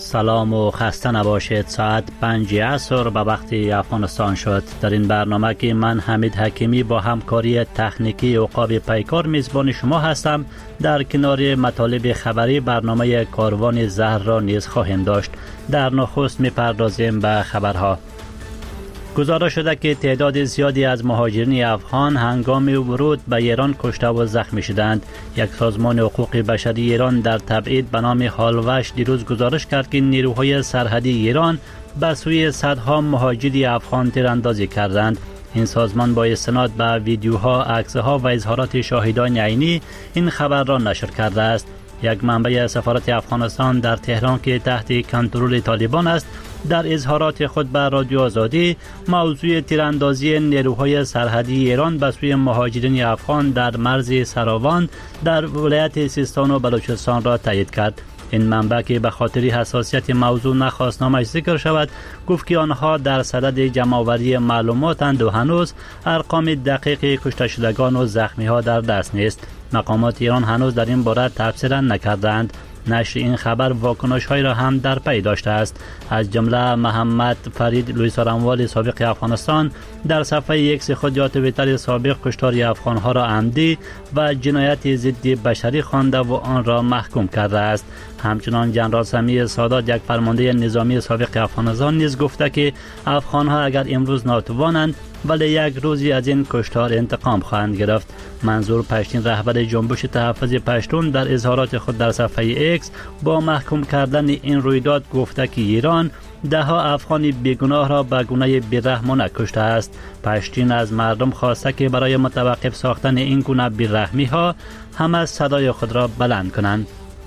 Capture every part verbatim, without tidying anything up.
سلام و خسته نباشید. ساعت پنج عصر به وقت افغانستان شد. در این برنامه که من حمید حکیمی با همکاری تکنیکی عقاب پیکار میزبان شما هستم. در کنار مطالب خبری برنامه کاروان زهر را نیز خواهیم داشت. در نخست میپردازیم به خبرها. گزارش شده که تعداد زیادی از مهاجرین افغان هنگام ورود به ایران کشته و زخمی شدند. یک سازمان حقوق بشری ایران در تبعید به نام هالوش دیروز گزارش کرد که نیروهای سرحدی ایران به سوی صدها مهاجر افغان تیراندازی کردند. این سازمان با استناد به ویدیوها، عکسها و اظهارات شاهدان عینی این خبر را نشر کرده است. یک منبع سفارت افغانستان در تهران که تحت کنترل طالبان است، در اظهارات خود به رادیو آزادی موضوع تیراندازی نیروهای سرحدی ایران به سوی مهاجرین افغان در مرز سراوان در ولایت سیستان و بلوچستان را تایید کرد. این منبع که به خاطر حساسیت موضوع نخواست نامش ذکر شود، گفت که آنها در صدد جمع‌آوری معلوماتند و هنوز ارقام دقیق کشته شدگان و زخمی ها در دست نیست. مقامات ایران هنوز در این باره تبصره نکردند. نشر این خبر واکنش های را هم در پی داشته است. از جمله محمد فرید لویسارانوال سابق افغانستان در صفحه اکس خود یا توییتر سابق کشتار افغان ها را عمدی و جنایت ضد بشری خوانده و آن را محکوم کرده است. همچنان جنرال سمیع سادات، یک فرمانده نظامی سابق افغانستان، نیز گفته که افغان ها اگر امروز ناتوانند ولی یک روزی از این کشتار انتقام خواهند گرفت. منظور پشتین، رهبر جنبش تحفظ پشتون، در اظهارات خود در صفحه اکس با محکوم کردن این رویداد گفته که ایران ده ها افغان بیگناه را به گونه بیرحمانه کشته است. پشتین از مردم خواسته که برای متوقف ساختن این گونه بیرحمی ها همه صدای خود را بلند کنند.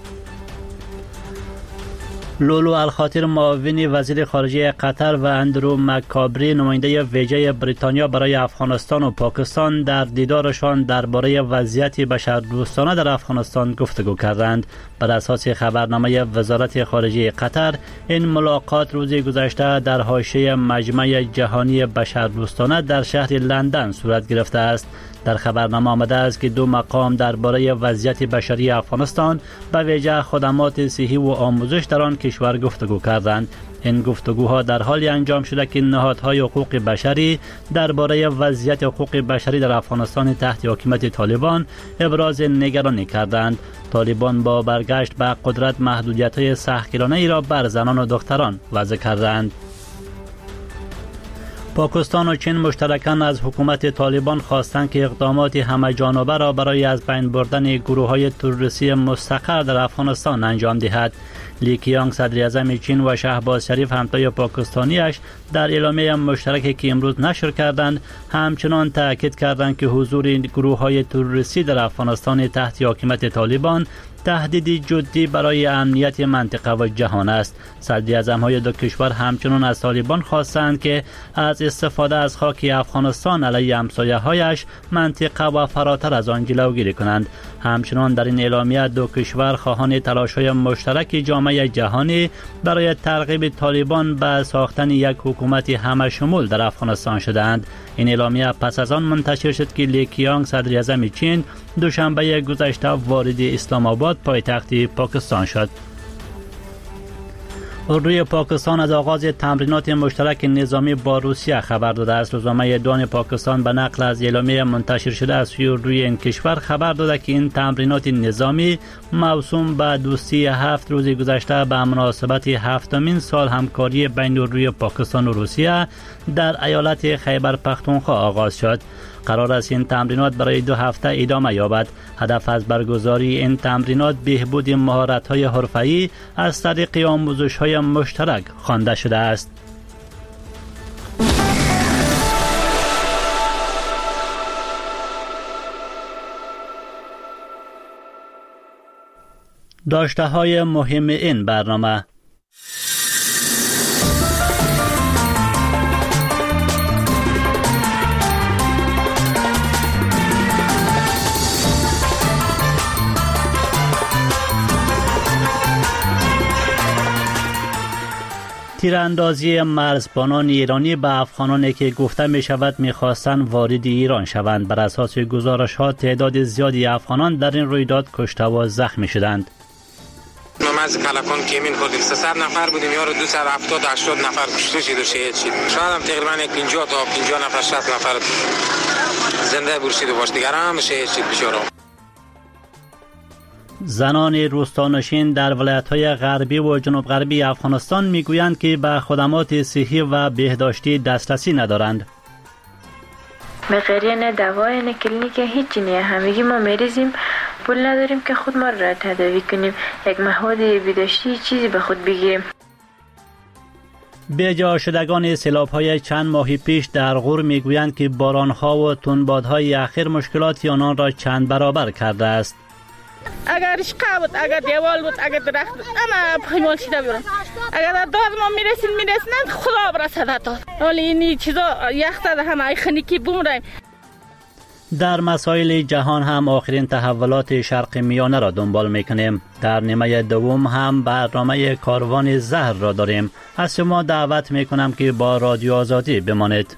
لولو الخاطر، معاون وزیر خارجه قطر، و اندرو مکابری، نماینده ویژه بریتانیا برای افغانستان و پاکستان، در دیدارشان درباره وضعیت بشردوستانه در افغانستان گفتگو کردند. بر اساس خبرنامه وزارت خارجه قطر، این ملاقات روز گذشته در حاشیه مجمع جهانی بشردوستانه در شهر لندن صورت گرفته است. در خبرنامه آمده است که دو مقام درباره وضعیت بشری افغانستان به ویژه خدمات صحی و آموزش در آن کشور گفتگو کردند. این گفتگوها در حالی انجام شده که نهادهای حقوق بشری درباره وضعیت حقوق بشری در افغانستان تحت حکومت طالبان ابراز نگرانی کردند. طالبان با برگشت به قدرت محدودیت‌های سختگیرانه ای را بر زنان و دختران وضع کردند. پاکستان و چین مشترکاً از حکومت طالبان خواستند که اقدامات همه جانبه را برای از بین بردن گروه‌های تروریستی مستقر در افغانستان انجام دهد. لی کیانگ، صدر اعظم چین، و شهباز شریف، همتای پاکستانیش، در اعلامیه مشترکی که امروز نشر کردند همچنان تاکید کردند که حضور گروه‌های تروریستی در افغانستان تحت حکومت طالبان تهدیدی جدی برای امنیت منطقه و جهان است. صدر اعظم‌های دو کشور همچنان از طالبان خواستند که از استفاده از خاک افغانستان علیه همسایه‌هایش منطقه و فراتر از آن جلوگیری کنند. همچنان در این اعلامیه دو کشور خواهان تلاش‌های مشترک جامعه جهانی برای ترغیب طالبان به ساختن یک حکومت همه شمول در افغانستان شدند. این اعلامیه پس از آن منتشر شد که لی کیانگ، صدر اعظم چین، دوشنبه گذشته وارد اسلام آباد، پایتخت پاکستان شد. اردوی پاکستان از آغاز تمرینات مشترک نظامی با روسیه خبر داده است. روزنامه دان پاکستان به نقل از اعلامیه منتشر شده از سوی اردوی این کشور خبر داده که این تمرینات نظامی موسوم به دوستی هفت روز گذشته به مناسبت هفتمین سال همکاری بین اردوی پاکستان و روسیه در ایالت خیبر پختونخوا آغاز شد. قرار است این تمرینات برای دو هفته ادامه یابد. هدف از برگزاری این تمرینات بهبود مهارت‌های حرفه‌ای از طریق آموزش‌های مشترک خوانده شده است. داشته‌های مهم این برنامه: تیراندازی مرزبانان ایرانی به افغانانی که گفته می شود می خواستند وارد ایران شوند. بر اساس گزارش ها تعداد زیادی افغانان در این رویداد کشته و زخمی شدند. نام مرز کلکان کمین کردیم. سیصد نفر بودیم، یارو دویست و هفتاد هشتاد نفر کشته شد و شهید شد. شاید هم تقریبا پنجاه تا پنجاه نفر شصت نفر زنده برشیده باش، دیگر هم شهید شد بیچاره. زنان روستانشین در ولایت‌های غربی و جنوب غربی افغانستان میگویند که به خدمات صحی و بهداشتی دسترسی ندارند. مقریه نه دوای نه کلینیک هیچی نه، همگی ما مریضیم، پول نداریم که خود ما را تداوی کنیم، یک مواد بهداشتی چیزی به خود بگیریم. بیجا شدگان سیلاب‌های چند ماه پیش در غور میگویند که باران‌ها و تندبادهای اخیر مشکلات آنان را چند برابر کرده است. اگر رشقه بود، اگر دیوال بود، اگر درخت بود، اما پیمان شده بیرون. اگر داد ما میرسیم میرسند خدا برسد داد. ولی این چیزا یخ زده همه ای خنیکی بمونیم. در مسائل جهان هم آخرین تحولات شرق میانه را دنبال میکنیم. در نیمه دوم هم برنامه کاروان زهر را داریم. از شما دعوت میکنم که با رادیو آزادی بمانید.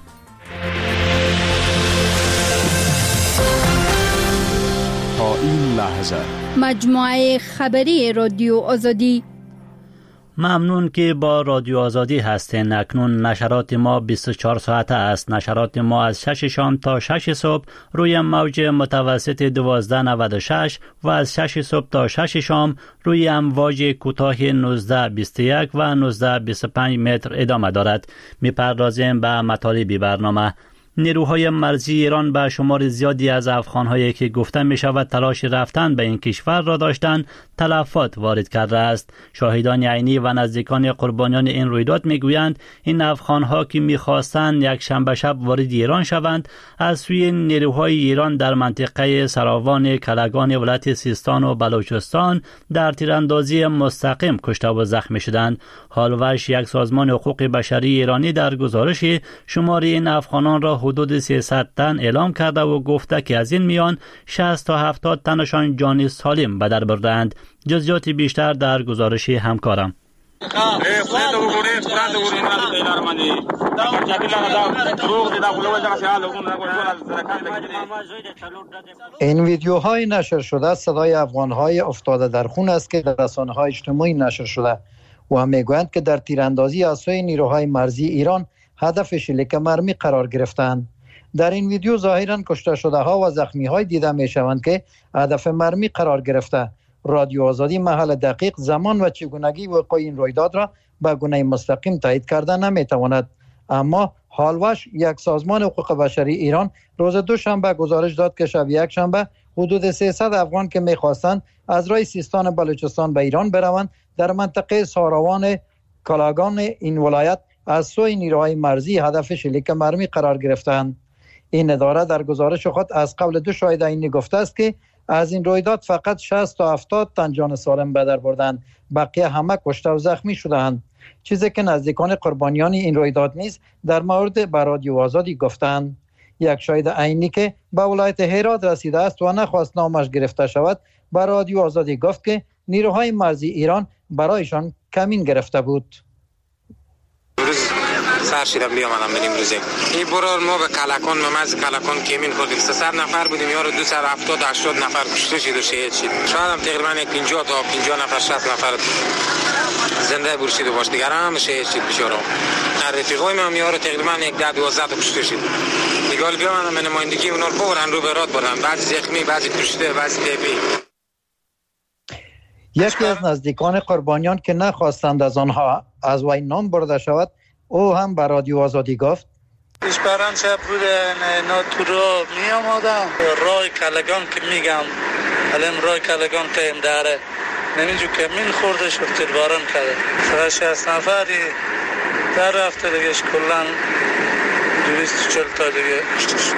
تا این لحظه مجموعه خبری رادیو آزادی. ممنون که با رادیو آزادی هستین. اکنون نشرات ما بیست و چهار ساعته است. نشرات ما از شش شام تا شش صبح روی موج متوسط دوازده نود و شش و از شش صبح تا شش شام روی امواج کوتاه نوزده بیست و یک و نوزده بیست و پنج متر ادامه دارد. میپردازیم به مطالب برنامه. نیروهای مرزی ایران به شمار زیادی از افغان‌هایی که گفته می شود تلاش رفتن به این کشور را داشتند تلفات وارد کرده است. شاهدان عینی و نزدیکان قربانیان این رویداد می گویند این افغان‌ها که می خواستند یک شنبه شب وارد ایران شوند از سوی نیروهای ایران در منطقه سراوان کلگان ولایت سیستان و بلوچستان در تیراندازی مستقیم کشته و زخمی شدند. حالوش یک سازمان حقوق بشری ایرانی در گزارشی شمار این افغانان را حدود سیصد تن اعلام کرده و گفته که از این میان شصت تا هفتاد تنشان جان سالم به در بردند. جزئیات بیشتر در گزارش همکارم. این ویدیوهای نشر شده صدای افغان‌های افتاده در خون است که در رسانه‌های اجتماعی نشر شده و میگویند که در تیراندازی از سوی نیروهای مرزی ایران هدف شلیک مرمی قرار گرفتند. در این ویدیو ظاهراً کشته شده ها و زخمی های دیده می شوند که هدف مرمی قرار گرفته. رادیو آزادی محل دقیق زمان و چگونگی وقوع این رویداد را به گونه مستقیم تایید کرده نمی تواند، اما حالوش یک سازمان حقوق بشری ایران روز دوشنبه گزارش داد که شب یک شنبه حدود سیصد افغان که می خواستند از راه سیستان و بلوچستان به ایران بروند در منطقه ساروان کلاگان این ولایت از سوی نیروهای مرزی هدف شلیک مرمی قرار گرفتند. این اداره در گزارش خود از قبل دو شاهد عینی گفته است که از این رویداد فقط شصت تا هفتاد تن جان سالم به در بردند، بقیه همه کشته و زخمی شدند. چیزی که نزدیکان قربانیان این رویداد نیز در مورد به رادیو آزادی گفتند. یک شاهد عینی که به ولایت هرات رسیده است و نخواست نامش گرفته شود به رادیو آزادی گفت که نیروهای مرزی ایران برایشان کمین گرفته بود. سر شدم بیامدم بریم روزه این برار ما به کلکان ممز کلکان کمین کردیم. سیصد نفر بودیم، یارو دویست و هفتاد هشتاد نفر کشته شد و شهید شد. شاید هم تقریبا پنجاه تا پنجاه نفر شصت نفر زنده برشیده باش، دیگر هم شهید شد بیچاره. رفیقای ما هم یارو تقریبا یک ده دوازده تا کشته شد. دیگه بیامدم به نمایندگی اونا رو ببرن رو به راد بردن، بعضی زخمی، بعضی کشته، بعضی تیپی. یکی از نزدیکان قربانیان که نخواستند از آنها از وی نام برده شود او هم به رادیو آزادی گفت اشپران شب بود ناتورا می آمادم رای کلگان که میگم الان رای کلگان قیم داره نمیجو که من خورده شد تیرباران کرده سر شصت نفری در رفته دیگه کلن دویست و چهل تا دیگه کشته شد.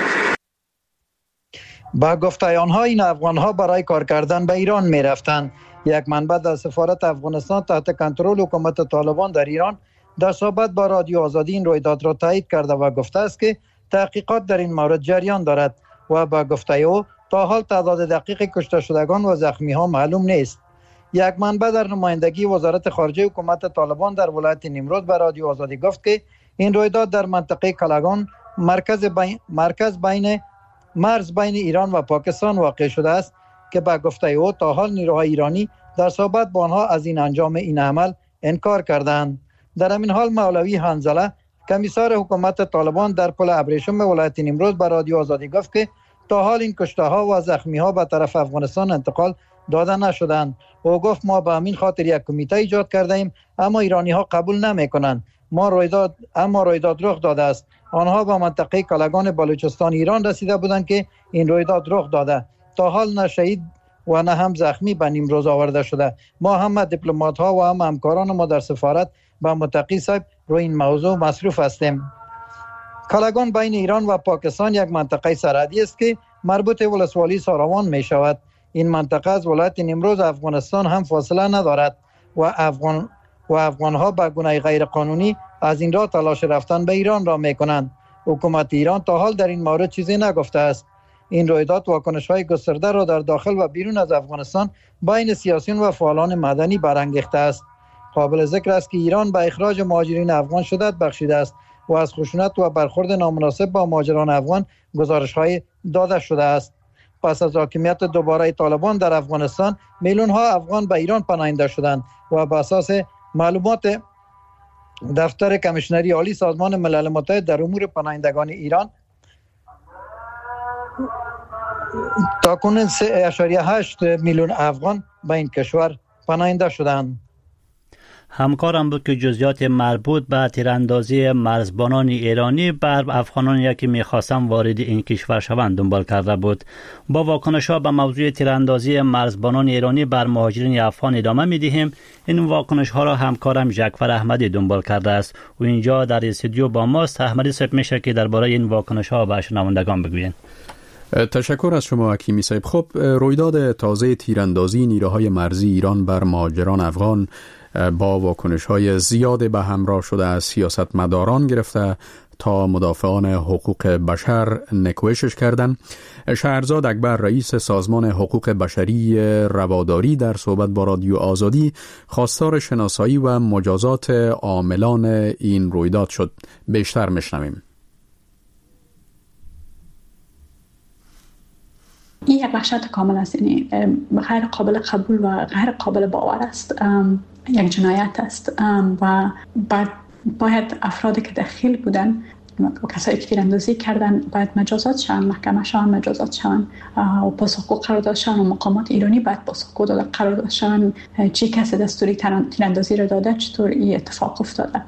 با گفته آنها این افغان ها برای کار کردن به ایران می رفتند. یک منبع در سفارت افغانستان تحت کنترل حکومت طالبان در ایران در صحبت با رادیو آزادی این رویداد را تایید کرده و گفته است که تحقیقات در این مورد جریان دارد و با گفته او تا حال تعداد دقیق کشته شدگان و زخمی ها معلوم نیست. یک منبع در نمایندگی وزارت خارجه حکومت طالبان در ولایت نیمروز به رادیو آزادی گفت که این رویداد در منطقه کلگان مرکز بین مرکز بین مرز بین ایران و پاکستان واقع شده است که با گفته او تا حال نیروهای ایرانی در صحبت با آنها از این انجام این عمل انکار کردند. در همین حال مولوی حنظله کمیسر حکومت طالبان در پل ابریشم ولایت نیمروز به رادیو آزادی گفت که تا حال این کشته ها و زخمی ها به طرف افغانستان انتقال داده نشدند. او گفت ما به همین خاطر یک کمیته ایجاد کرده ایم، اما ایرانی ها قبول نمی کنند. ما رویداد اما رویداد رخ داده است. آنها به منطقه کلگان بلوچستان ایران رسیده بودند که این رویداد رخ داده. تا حال نه شهید و نه هم زخمی به نیمروز آورده شده. ما هم دیپلمات ها و هم همکاران ما در سفارت با متقی صاحب روی این موضوع مصروف هستیم. کلگان بین ایران و پاکستان یک منطقه سرحدی است که مربوط ولسوالی ساروان می شود. این منطقه از ولایت نیمروز افغانستان هم فاصله ندارد و افغان و افغان ها به گونه غیر قانونی از این راه تلاش رفتن به ایران را می کنند. حکومت ایران تا حال در این مورد چیزی نگفته است. این رویداد واکنش های گسترده را در داخل و بیرون از افغانستان بین سیاسیون و فعالان مدنی برانگیخته است. قابل ذکر است که ایران به اخراج مهاجرین افغان شدت بخشیده است و از خشونت و برخورد نامناسب با مهاجران افغان گزارش‌های داده شده است. پس از حاکمیت دوباره طالبان در افغانستان میلیون ها افغان به ایران پناهنده شدند و بر اساس معلومات دفتر کمیشنری عالی سازمان ملل متحد در امور پناهندگان ایران تاکنون سه ممیز هشت میلیون افغان به این کشور پناهنده شدند. همکارم بود که جزئیات مربوط به تیراندازی مرزبانان ایرانی بر افغانانی که می‌خواستند وارد این کشور شوند دنبال کرده بود. با واکنش‌ها به موضوع تیراندازی مرزبانان ایرانی بر مهاجرین افغان ادامه می‌دهیم. این واکنش‌ها را همکارم جعفر احمدی دنبال کرده است و اینجا در استودیو با ماست. احمدی صاحب میشه که درباره این واکنش‌ها به شنوندگان بگویید. تشکر از شما حکیمی صاحب. خب رویداد تازه تیراندازی نیروهای مرزی ایران بر مهاجران افغان با واکنش‌های زیاد به همراه شده از سیاستمداران گرفته تا مدافعان حقوق بشر نکوهشش کردند. شهرزاد اکبر رئیس سازمان حقوق بشری رواداری در صحبت با رادیو آزادی خواستار شناسایی و مجازات عاملان این رویداد شد. بیشتر میشنویم. این یک وحشت کامل است، یعنی غیر قابل قبول و غیر قابل باور است. یک جنایت است و باید, باید افرادی که دخیل بودن و کسایی که تیراندازی کردن باید مجازات شوند، محکمه شوند مجازات شوند و پاسخگو قرار داده شوند و مقامات ایرانی باید پاسخگو داده قرار داده شوند. چه کسی دستوری تیراندازی را داده، چطور این اتفاق افتاده.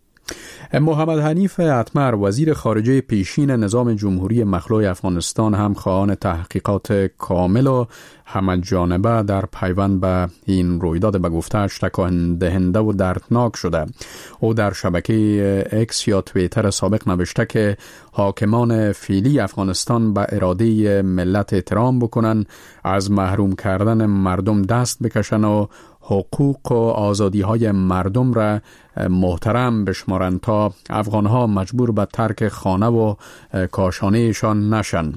محمد حنیف اتمر وزیر خارجه پیشین نظام جمهوری مخلوع افغانستان هم خواهان تحقیقات کامل و همه‌جانبه در پیوند به این رویداد به گفته‌اش تکان دهنده و دردناک شده. او در شبکه اکس یا توییتر سابق نوشته که حاکمان فعلی افغانستان به اراده ملت احترام بکنن، از محروم کردن مردم دست بکشن و حقوق و آزادی های مردم را محترم بشمارند تا افغانها مجبور به ترک خانه و کاشانهشان نشن.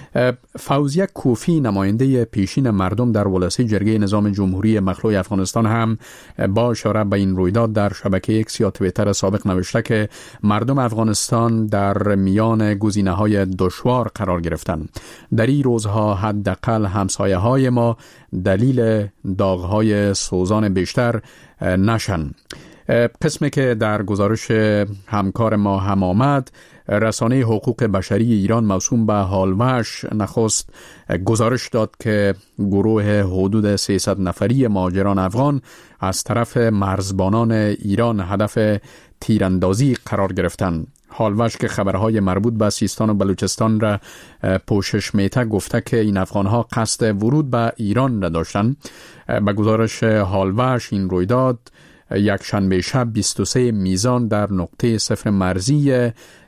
فوزیه کوفی نماینده پیشین مردم در ولسی جرگه نظام جمهوری مخلوع افغانستان هم با اشاره به این رویداد در شبکه اکس یا توییتر سابق نوشته که مردم افغانستان در میان گزینه‌های دشوار قرار گرفتند. در این روزها حداقل همسایه های ما دلیل داغ‌های سوزان بیشتر نشن. قسمی که در گزارش همکار ما هم آمد، رسانه حقوق بشری ایران موسوم به هالوش نخست گزارش داد که گروه حدود سیصد نفری مهاجران افغان از طرف مرزبانان ایران هدف تیراندازی قرار گرفتند. هالوش که خبرهای مربوط به سیستان و بلوچستان را پوشش میته گفته که این افغانها قصد ورود به ایران نداشتند. به گزارش هالوش این رویداد یک شنبه شب بیست و سه میزان در نقطه صفر مرزی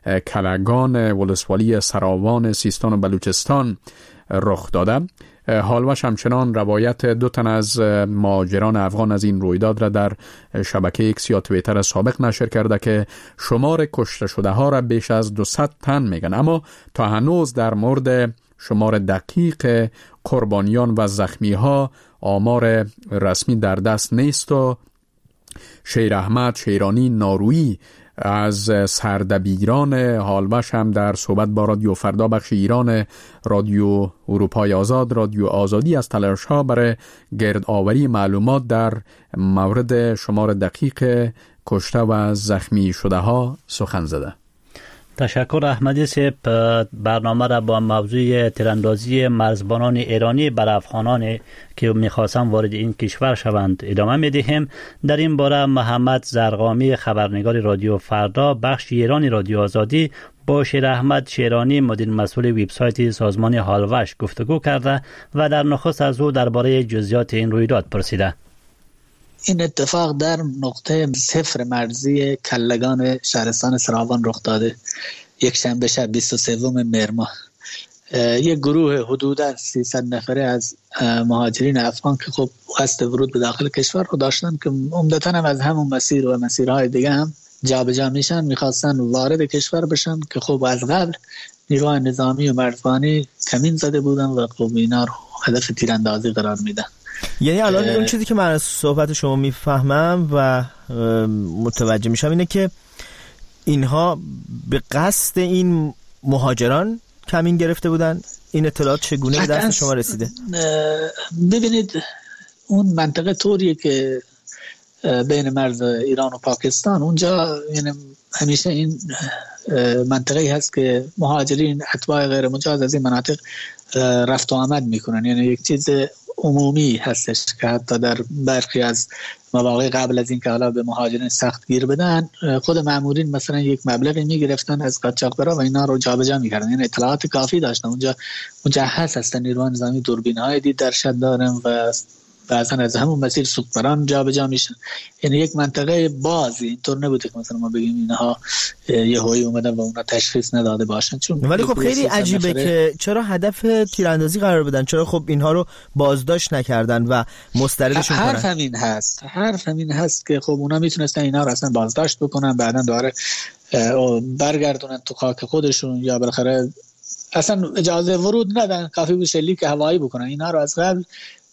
کلگان ولسوالی سراوان سیستان و بلوچستان رخ داده. هالوش همچنان روایت دو تن از مهاجران افغان از این رویداد را در شبکه اکس یا توییتر سابق نشر کرده که شمار کشته شده ها را بیش از دویست تن میگن، اما تا هنوز در مورد شمار دقیق قربانیان و زخمی ها آمار رسمی در دست نیست و شیر احمد شیرانی نارویی از سردبیران هالوش هم در صحبت با رادیو فردا بخش ایران رادیو اروپای آزاد رادیو آزادی از تلاش‌ها برای گردآوری معلومات در مورد شمار دقیق کشته و زخمی شده ها سخن زده. تشکر احمدی صاحب. برنامه را با موضوع تیراندازی مرزبانان ایرانی بر افغانان که می‌خواستند وارد این کشور شوند ادامه می‌دهیم. در این باره محمد زرقامی خبرنگار رادیو فردا بخش ایرانی رادیو آزادی با شیر احمد شیرانی مدیر مسئول وبسایت سازمان هالوش گفتگو کرده و در نخست از او درباره جزئیات این رویداد پرسیده. این اتفاق در نقطه صفر مرزی کلگان شهرستان سراوان رخ داده. یک شنبه شب بیست و سوم مهر ماه یک گروه حدوداً سیصد نفره از مهاجرین افغان که خب قصد ورود به داخل کشور رو داشتن که عمدتاً هم از همون مسیر و مسیرهای دیگه هم جابجا میشن، میخواستن وارد کشور بشن که خب از قبل نیروهای نظامی و مرزبانی کمین زده بودن و خب اینا رو هدف تیراندازی قرار میدن. یعنی الان اون چیزی که من از صحبت شما میفهمم و متوجه میشم اینه که اینها به قصد این مهاجران کمین گرفته بودن. این اطلاعات چگونه به دست شما رسیده؟ ببینید اون منطقه طوریه که بین مرز ایران و پاکستان اونجا یعنی همیشه این منطقه‌ای هست که مهاجرین اتباع غیر مجاز از این مناطق رفت و آمد میکنن. یعنی یک چیز عمومی هستش که حتی در برخی از مواقع قبل از این که حالا به مهاجرین سخت گیر بدن خود مامورین مثلا یک مبلغی میگرفتن از قاچاقبرا و اینا رو جابجا میکردن. یعنی اطلاعات کافی داشتن. اونجا مجهز هستن نیروهای نظامی، دوربین‌های دید درشت دارن و بعضا از همون مسیر سوپران جابجا میشن. یعنی یک منطقه بازی، اینطور نبوده که مثلا ما بگیم اینها یهویی اومدن و اونا تشخیص نداده باشن. چون ولی خب خیلی عجیبه که چرا هدف تیراندازی قرار بدن، چرا خب اینها رو بازداشت نکردن و مستردشون کنن؟ حرف همین هست حرف همین هست که خب اونا میتونستن اینا رو اصلا بازداشت بکنن، بعدن دوباره برگردونن تو خاک خودشون یا بالاخره اصلا اجازه ورود ندن، کافی بود شلیک هوایی بکنن. اینا رو از قبل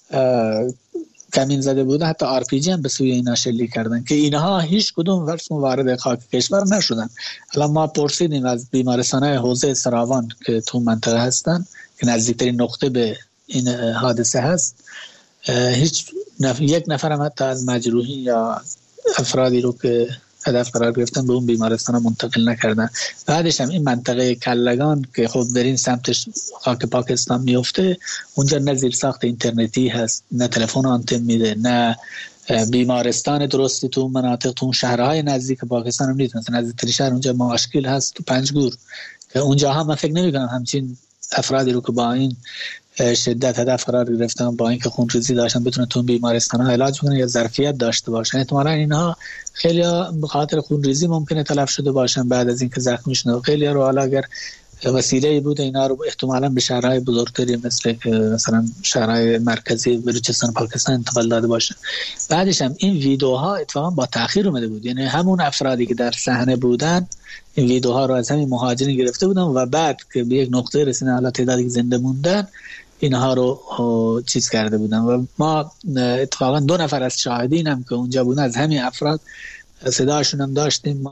کمین زده بودن، حتی آر پی جی هم به سوی اینا شلیک کردن که اینها هیچ کدوم ورسون وارد خاک کشور نشدن. الان ما پرسیدیم از بیمارستان‌های حوزه سراوان که تو منطقه هستن که نزدیکترین نقطه به این حادثه هست، هیچ نف... یک نفر هم حتی از مجروحین یا افرادی رو که هدف قرار گرفتن به اون بیمارستان منتقل نکردن. بعدش هم این منطقه کلگان که خب در این سمتش خاک پاکستان میفته، اونجا نه زیر ساخت اینترنتی هست، نه تلفن آنتن میده، نه بیمارستان درستی تو مناطق، تو شهرهای نزدیک پاکستان هم نیست. مثلا نزدیکترین شهر اونجا ماشکیل هست تو پنجگور که اونجا هم من فکر نمی‌کنم همچین افرادی رو که با این شدت هدف قرار گرفتن، با اینکه خونریزی داشتن، بتونن تو بیمارستان‌ها علاج کنن یا ظرفیت داشته باشن. احتمالاً اینها خیلی به خاطر خونریزی ممکنه تلف شده باشن بعد از اینکه زخمی شدن. خیلی رو حالا اگر وسیله‌ای بود اینا رو احتمالاً به شهرهای بزرگتری مثل که مثلا شهرهای مرکزی بلوچستان پاکستان انتقال داده باشن. بعدش هم این ویدیوها اتفاقا با تأخیر اومده بود. یعنی همون افرادی که در صحنه بودن این ویدیوها رو از همین مهاجرین گرفته بودن و بعد که به یک نقطه رسیدن، حالا تعدادی که زنده موندن، اینها رو چیز کرده بودن. و ما اتفاقا دو نفر از شاهدین هم که اونجا بودن از همین افراد صداشون هم داشتیم.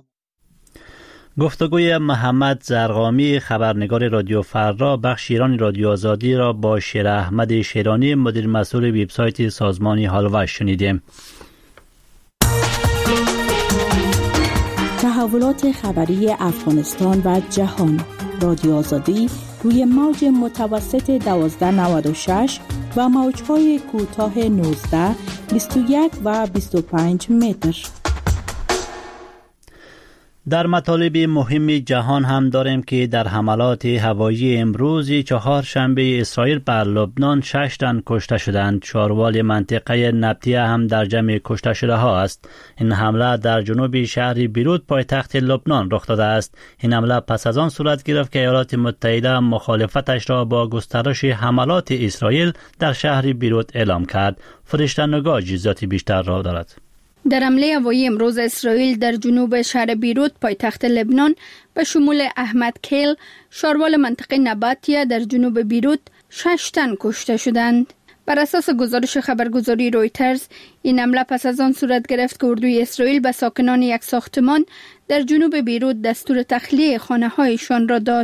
گفتگوی محمد زرقامی خبرنگار رادیو فردا بخش ایرانی رادیو آزادی را با شیر احمد شیرانی مدیر مسئول وبسایت سازمان هالوش شنیدیم. تحولات خبری افغانستان و جهان. رادیو آزادی روی موج متوسط دوازده نود و شش و موج‌های کوتاه نوزده، بیست و یک و بیست و پنج متر. در مطالب مهم جهان هم داریم که در حملات هوایی امروز چهارشنبه اسرائیل بر لبنان شش تن کشته شدند. شاروال منطقه نبطیه هم در جمع کشته شده ها است. این حمله در جنوب شهر بیروت پایتخت لبنان رخ داده است. این حمله پس از آن صورت گرفت که ایالات متحده مخالفتش را با گسترش حملات اسرائیل در شهر بیروت اعلام کرد. فرشته نگاه جزئیات بیشتر را دارد. در حمله هوایی امروز اسرائیل در جنوب شهر بیروت پایتخت لبنان به شمول احمد کیل، شاروال منطقه نباتیه در جنوب بیروت، شش تن کشته شدند. بر اساس گزارش خبرگزاری رویترز، این حمله پس از آن صورت گرفت که اردوی اسرائیل به ساکنان یک ساختمان در جنوب بیروت دستور تخلیه خانه‌هایشان را داد.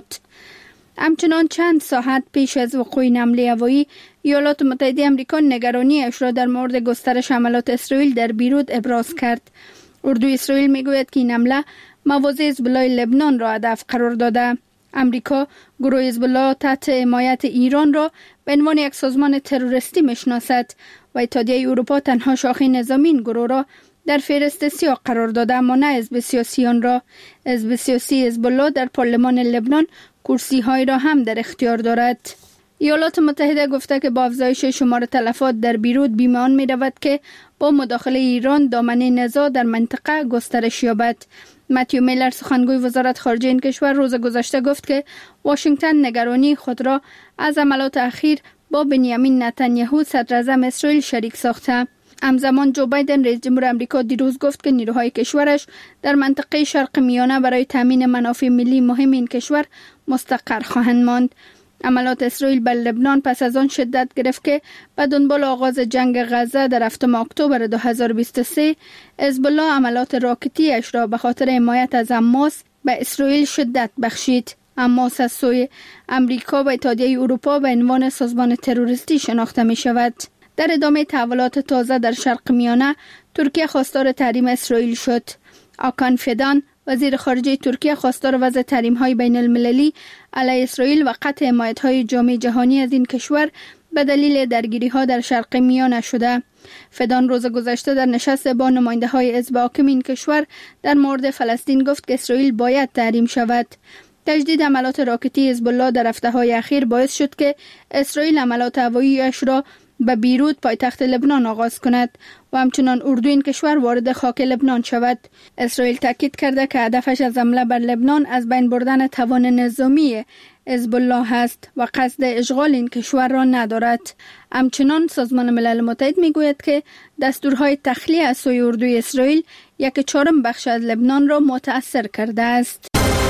همچنان چند ساعت پیش از وقوع این حمله هوایی، ایالات متحده آمریکا نگرانی‌اش را در مورد گسترش حملات اسرائیل در بیروت ابراز کرد. اردوی اسرائیل میگوید که این حمله مواضع حزب‌الله لبنان را هدف قرار داده. امریکا گروه حزب‌الله تحت حمایت ایران را به عنوان یک سازمان تروریستی میشناسد و اتحادیه اروپا تنها شاخه نظامی این گروه را در فهرست سیاه قرار داده، اما نه حزب سیاسی آن را. حزب سیاسی حزب‌الله در پارلمان لبنان کرسی های را هم در اختیار دارد. ایالات متحده گفته که با افزایش شمار تلفات در بیروت بیمه آن می رود که با مداخله ایران دامنه نزاع در منطقه گسترش یابد. متیو میلر سخنگوی وزارت خارجه این کشور روز گذشته گفت که واشنگتن نگرانی خود را از حملات اخیر با بنیامین نتانیاهو صدر اعظم اسرائیل شریک ساخته. همزمان جو بایدن رئیس جمهور آمریکا دیروز گفت که نیروهای کشورش در منطقه شرق میانه برای تامین منافع ملی مهم این کشور مستقر خواهند ماند. حملات اسرائیل بر لبنان پس از آن شدت گرفت که به دنبال آغاز جنگ غزه در هفتم اکتبر دو هزار و بیست و سه، حزب الله حملات راکتی اش را به خاطر حمایت از حماس به اسرائیل شدت بخشید. حماس از سوی آمریکا و اتحادیه اروپا به عنوان سازمان تروریستی شناخته می شود. در ادامه تحولات تازه در شرق میانه، ترکیه خواستار تحریم اسرائیل شد. آکان فیدان وزیر خارجه ترکیه خواستار وضع تحریم‌های بین المللی علیه اسرائیل و قطع حمایت‌های جامعه جهانی از این کشور به دلیل درگیری‌ها در شرق میانه شده. فیدان روز گذشته در نشست با نماینده‌های حزب حاکم این کشور در مورد فلسطین گفت که اسرائیل باید تحریم شود. تجدید حملات راکتی حزب الله در هفته‌های اخیر باعث شد که اسرائیل حملات هوایی‌اش را به بیروت پایتخت لبنان آغاز کند و همچنان اردو این کشور وارد خاک لبنان شود. اسرائیل تاکید کرده که هدفش از حمله بر لبنان از بین بردن توان نظامی حزب الله است و قصد اشغال این کشور را ندارد. همچنان سازمان ملل متحد میگوید که دستورهای تخلیه از سوی اردوی اسرائیل یک چهارم بخش از لبنان را متاثر کرده است.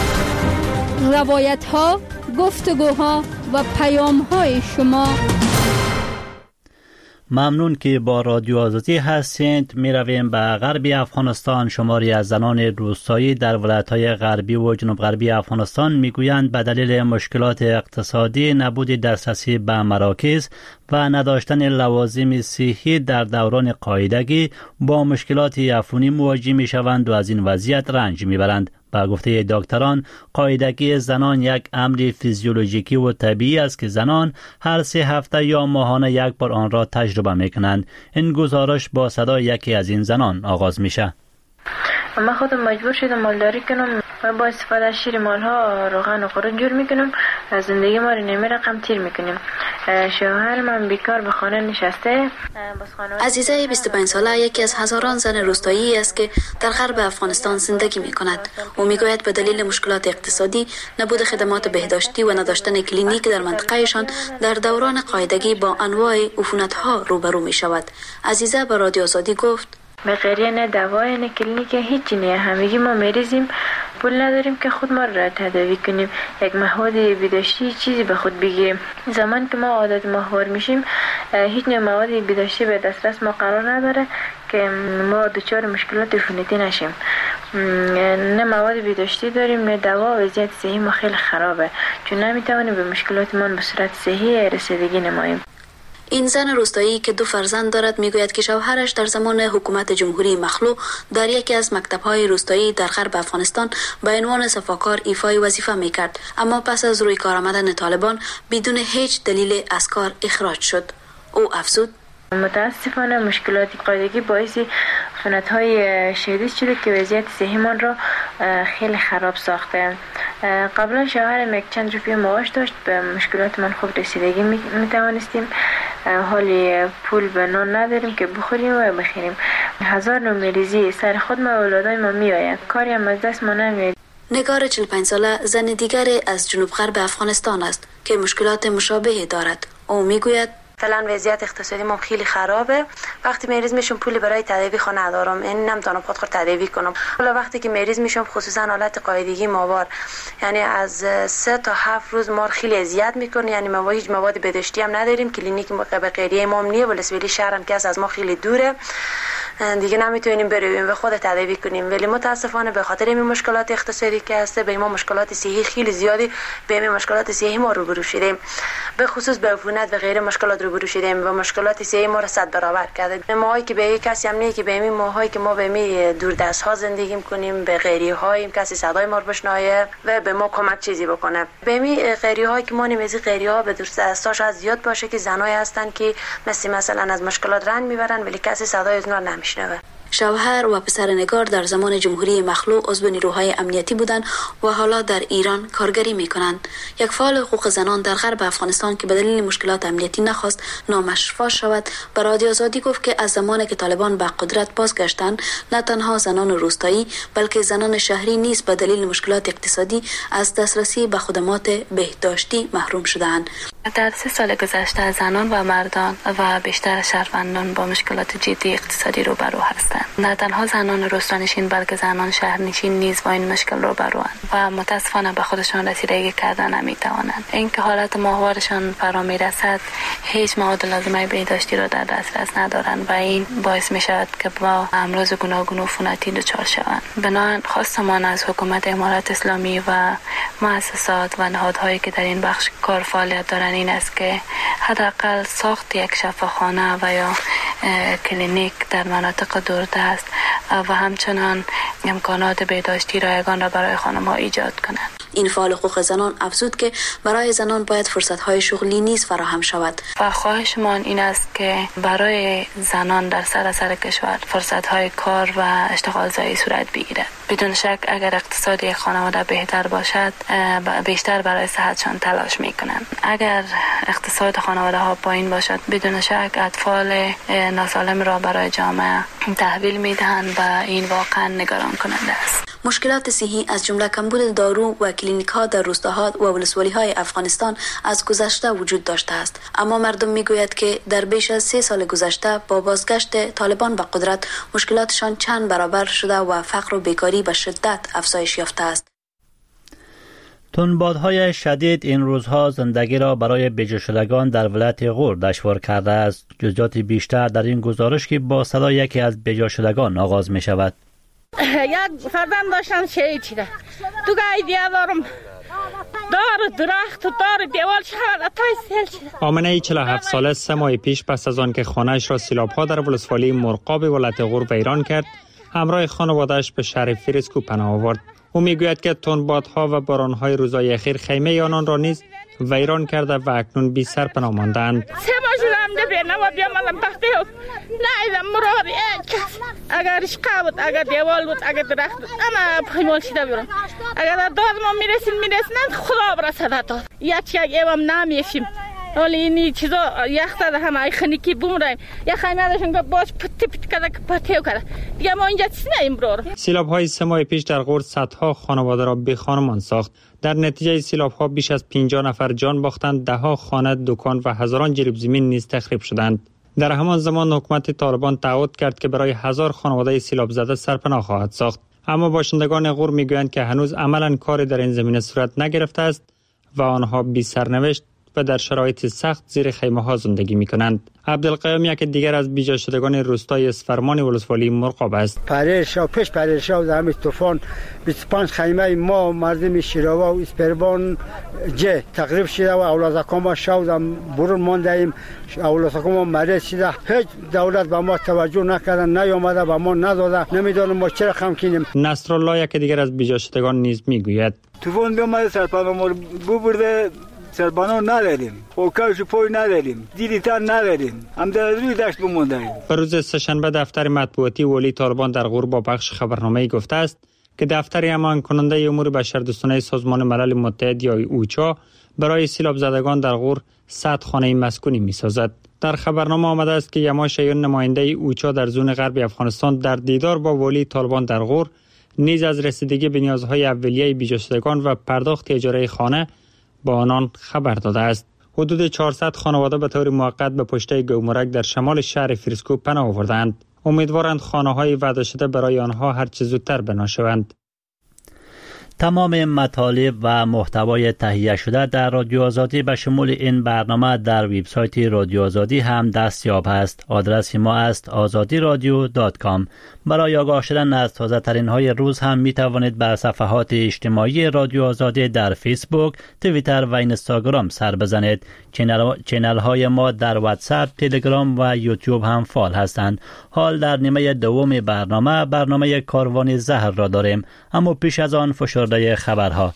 روایت ها، گفتگوها و پیام های شما. ممنون که با رادیو آزادی هستید. می رویم به غربی افغانستان. شماری از زنان روستایی در ولایت‌های غربی و جنوب غربی افغانستان می گویند به دلیل مشکلات اقتصادی، نبود دسترسی به مراکز و نداشتن لوازم صحی در دوران قاعدگی با مشکلات عفونی مواجه می شوند و از این وضعیت رنج می برند. با گفته دکتران، قاعدگی زنان یک امر فیزیولوژیکی و طبیعی است که زنان هر سه هفته یا ماهانه یک بار آن را تجربه می کنند. این گزارش با صدای یکی از این زنان آغاز میشه. من خودم مجبور شدم مالداری کنم و با استفاده از شیر مالها روغن و قرن جور میکنم. از زندگی ما رو نیمه رقم تیر میکنیم. شوهر من بیکار به خانه نشسته. عزیزه بیست و پنج ساله یکی از هزاران زن روستایی است که در غرب افغانستان زندگی میکند. او میگوید به دلیل مشکلات اقتصادی، نبود خدمات بهداشتی و نداشتن کلینیک در منطقهشان در دوران قاعدگی با انواع عفونت‌ها روبرو میشود. عزیزه به رادیو آزادی گفت: به غیر نه دوای نه کلینیک هیچی نه، همگی ما مریضیم، پول نداریم که خود ما را تداوی کنیم، یک مهود بهداشتی چیزی به خود بگیریم. زمان که ما عادت ماهوار میشیم، هیچ نوع مواد بهداشتی به دسترس ما قرار نداره که ما دچار مشکلات عفونتی نشیم. نه مواد بهداشتی داریم نه دوا. وضعیت صحی ما خیلی خرابه، چون نمیتوانیم به مشکلات ما به صورت صحی رسیدگی نماییم. این زن روستایی که دو فرزند دارد میگوید که شوهرش در زمان حکومت جمهوری مخلو در یکی از مکتب‌های روستایی در غرب افغانستان به عنوان صفاکار ایفای وظیفه میکرد، اما پس از روی کار آمدن طالبان بدون هیچ دلیل از کار اخراج شد. او افزود: متاسفانه مشکلات قاعدگی باعث عفونت‌های شدید شده که وضعیت صحیمان را خیلی خراب ساخته. قبلا شوهرم یک چند روپیه معاش داشت، به مشکلات من خوب رسیدگی میتوانستیم. حالی پول به نان نداریم که بخوریم و بخوریم. هزار نوع مریضی سر خود ما و اولادای ما میآید، کاری هم از دست ما نمیاد. نگار چهل و پنج ساله زن دیگر از جنوب غرب افغانستان است که مشکلات مشابهی دارد. او میگوید: مثلا وضعیت اقتصادی ما خیلی خرابه وقتی مریض میشم پولی برای تداوی خو ندارم، این نمیتونم خود خود تداوی کنم. حالا وقتی که مریض میشم خصوصا حالت قاعدگی ماوار، یعنی از سه تا هفت روز ما خیلی اذیت میکنه، یعنی ما هیچ مواد بهداشتی هم نداریم، کلینیک به غیریه ما نیه، ولسوالی شهرم که از ما خیلی دوره، دیگه نمیتونیم بریم و خود تداوی کنیم. ولی متاسفانه به خاطر این مشکلات اقتصادی که هست به ما مشکلات صحی خیلی زیادی به این مشکلات صحی ما روبرو شدیم، به خصوص به عفونت و غیره مشکلات روبرو شدیم و مشکلات صحی ما را صد برابر کرده. ماهایی که به کسی هم نه که به این ماهایی که ما به می دوردست ها زندگی میکنیم، به غیری هایم کسی صدای ما رو بشنوه و به ما کمک چیزی بکنه. به می غیری هایی که ما نمیزی غیری ها به دوردستاش از زیاد باشه که زنای هستن که مثل مثلا از مشکلات رنج میبرن ولی کسی صدای از اونها نمیشنوه. شوهر و پسر نگار در زمان جمهوری مخلوع عضو نیروهای امنیتی بودند و حالا در ایران کارگری میکنند. یک فعال حقوق زنان در غرب افغانستان که به دلیل مشکلات امنیتی نخواست نامش فاش شود، به رادیو آزادی گفت که از زمانی که طالبان به قدرت بازگشتند نه تنها زنان روستایی بلکه زنان شهری نیز به دلیل مشکلات اقتصادی از دسترسی به خدمات بهداشتی محروم شدند. در سه سال گذشته زنان و مردان و بیشتر شهروندان با مشکلات جدی اقتصادی روبرو هستند. نه تنها زنان روستانشین بلکه زنان شهرنشین نیز با این مشکل روبروند و متاسفانه به خودشان رسیدگی کردن نمیتوانند. اینکه حالت ماهوارشان فرا میرسد هیچ مواد لازمه بهداشتی را در دسترس ندارند و این باعث می شود که با امراض گوناگون عفونتی دچار شوند. بنابراین خواستمان از حکومت امارات اسلامی و مؤسسات و نهادهایی که در این بخش کار فعالیت دارند این است که حداقل ساخت یک شفاخانه و یا کلینیک در مناطق دوردست و همچنان امکانات بهداشتی رایگان را برای خانم‌ها ایجاد کنند. این فعال حقوق زنان افزود که برای زنان باید فرصت‌های شغلی نیز فراهم شود. و خواهشمان این است که برای زنان در سراسر کشور فرصت‌های کار و اشتغالزایی صورت بگیرد. بدون شک اگر اقتصاد یک خانواده بهتر باشد بیشتر برای صحتشان تلاش می‌کنند. اگر اقتصاد خانواده ها پایین باشد بدون شک اطفال ناسالم را برای جامعه تحویل می‌دهند و این واقعا نگران کننده است. مشکلات صحی از جمله کمبود دارو و کلینیک‌ها در روستاها و ولسوالی‌های افغانستان از گذشته وجود داشته است، اما مردم می‌گویند که در بیش از سه سال گذشته با بازگشت طالبان به قدرت مشکلاتشان چند برابر شده و فقر و بیکاری به شدت افزایش یافته است. تندبادهای شدید این روزها زندگی را برای بجا شدگان در ولایت غور دشوار کرده است. جزئیات بیشتر در این گزارش که با صدای یکی از بجا شدگان آغاز می شود. یک فرزند داشتن شهید شده. تو گای دارم دار درخت و دار دیوال شهر تای سیل شده. آمنه چهل و هفت ساله سه ماه پیش پس از آن که خانه‌اش را سیلاب‌ها در ولسوالی مرغاب ولایت غور ویران کرد، همراه خانواده‌اش به شهر فریسکو پناه آورد. او میگوید که تندبادها و باران‌های روزهای اخیر خیمه آنان را نیز ویران کرده و اکنون بی سر پناه مانده‌اند. سه ماه شدم ده نوا بیامدم پخته نه مراد کس اگر اشقا بود اگر دیوال بود اگر درخت بود اما پیمال شده بیرون. اگر داد ما میرسیم میرسیم خدا برسد داد یک یک ایوام نمیشیم. ولی اینی چیزا یخت ده همه خنیکی بومرایم یا خیمه داشتن که باش پتی پتی کده که پتیو کده دیگه ما اینجا چیز نیم برور. سیلاب های سه ماه پیش در غور صدها خانواده را بی خانمان ساخت. در نتیجه سیلاب ها بیش از پنجاه نفر جان باختند، ده ها خانه، دکان و هزاران جریب زمین نیز تخریب شدند. در همان زمان حکومت طالبان تعهد کرد که برای هزار خانواده سیلاب زده سرپناه خواهد ساخت، اما باشندگان غور میگویند که هنوز عملاً کاری در این زمینه صورت نگرفته است و آنها بی سرنوشت و در شرایط سخت زیر خیمه ها زندگی می کنند. عبدالقیوم یک دیگر از بیجا شدگان روستای اسفرمان ولسوالی مرغاب است. پریشا پیش پریشا در همین طوفان بیست و پنج خیمه ما مردم شیراوا و اسپربان جه تقریب شده و اولادکان ما شودم برون مانده ایم، اولادکان ما مریض شده. هیچ دولت به ما توجه نکردن، نیامده به ما نداده، نمیدونم ما چرا خم کنیم. نصرالله یک دیگر از بیجا شدگان نیز میگوید طوفان بیامده سرپناه ما ببرده، سربانان نداریم، اوکاش پای نداریم، دیلیتان نداریم، هم در روی دشت بموندیم. به روز سه‌شنبه دفتر مطبوعاتی ولی طالبان در غور با بخش خبرنامه‌ای گفته است که دفتر امان کننده امور بشردوستانه سازمان ملل متحد یا اوچا برای سیلاب زدگان در غور صد خانه مسکونی می‌سازد. در خبرنامه آمده است که یما شایان نماینده اوچا در زون غربی افغانستان در دیدار با ولی طالبان در غور نیز از رسیدگی به نیازهای اولیه بیجا شدگان و پرداخت اجاره خانه با آنان خبر داده است. حدود چهارصد خانواده به طور موقت به پشته گومرک در شمال شهر فریسکو پناه آوردند. امیدوارند خانه‌های وعده شده برای آنها هر چه زودتر بنا شوند. تمام مطالب و محتوای تهیه شده در رادیو آزادی به شمول این برنامه در وبسایت رادیو آزادی هم دستیاب است. آدرس ما است آزادی رادیو دات کام. برای آگاه شدن از تازه ترین های روز هم می توانید به صفحات اجتماعی رادیو آزادی در فیسبوک، توییتر و اینستاگرام سر بزنید. چینل, چینل های ما در واتساپ، تلگرام و یوتیوب هم فعال هستند. حال در نیمه دوم برنامه برنامه کاروان زهر را داریم، اما پیش از آن فشرده خبرها.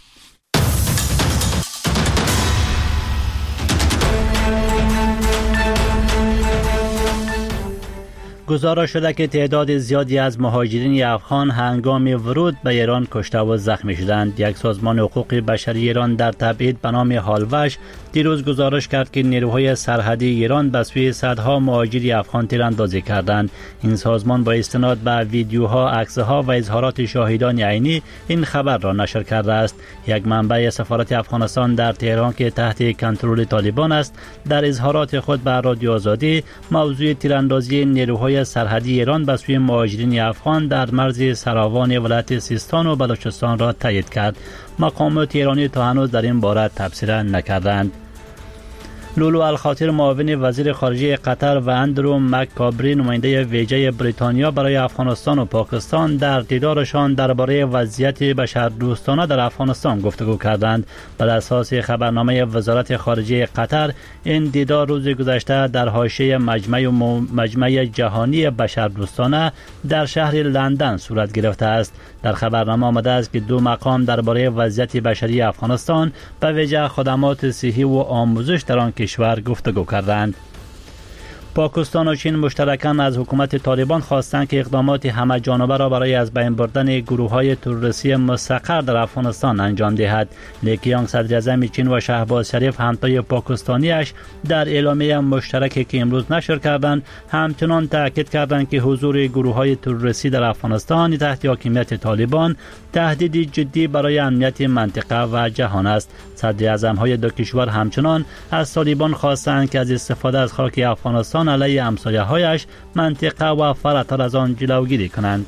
گزارش شده که تعداد زیادی از مهاجرین افغان هنگام ورود به ایران کشته و زخمی شدند. یک سازمان حقوق بشری ایران در تبعید به نام هالوش دیروز گزارش کرد که نیروهای سرحدی ایران به سوی صدها مهاجر افغان تیراندازی کردند. این سازمان با استناد به ویدیوها، عکسها و اظهارات شاهدان عینی این خبر را نشر کرده است. یک منبع سفارت افغانستان در تهران که تحت کنترل طالبان است، در اظهارات خود به رادیو آزادی موضوع تیراندازی نیروهای سرحدی ایران به سوی مهاجرین افغان در مرز سراوان ولایت سیستان و بلوچستان را تایید کرد. مقامات ایرانی تا هنوز در این باره تبصره نکردند. لولو الخاطر معاون وزیر خارجه قطر و اندرو مککابری نماینده ویژه بریتانیا برای افغانستان و پاکستان در دیدارشان درباره وضعیت بشردوستانه در افغانستان گفتگو کردند. بر اساس خبرنامه وزارت خارجه قطر، این دیدار روز گذشته در حاشیه مجمع مجمع جهانی بشردوستانه در شهر لندن صورت گرفته است. در خبرنامه آمده است که دو مقام درباره وضعیت بشری افغانستان به ویژه خدمات صحی و آموزش در آن کشور گفتگو کردند. پاکستان و چین مشترکاً از حکومت طالبان خواستند که اقدامات همه جانبه را برای از بین بردن گروه‌های تروریستی مستقر در افغانستان انجام دهد. لیکیانگ صدر اعظم چین و شهباز شریف همتای پاکستانیش در اعلامیه مشترکی که امروز نشر کردند همچنان تاکید کردند که حضور گروه‌های تروریستی در افغانستان تحت حاکمیت طالبان تهدیدی جدی برای امنیت منطقه و جهان است. صدر اعظم‌های دو کشور همچنان از طالبان خواستند که از استفاده از خاک افغانستان علیه همسایه‌هایش منطقه و فراتر از آن جلوگیری کنند.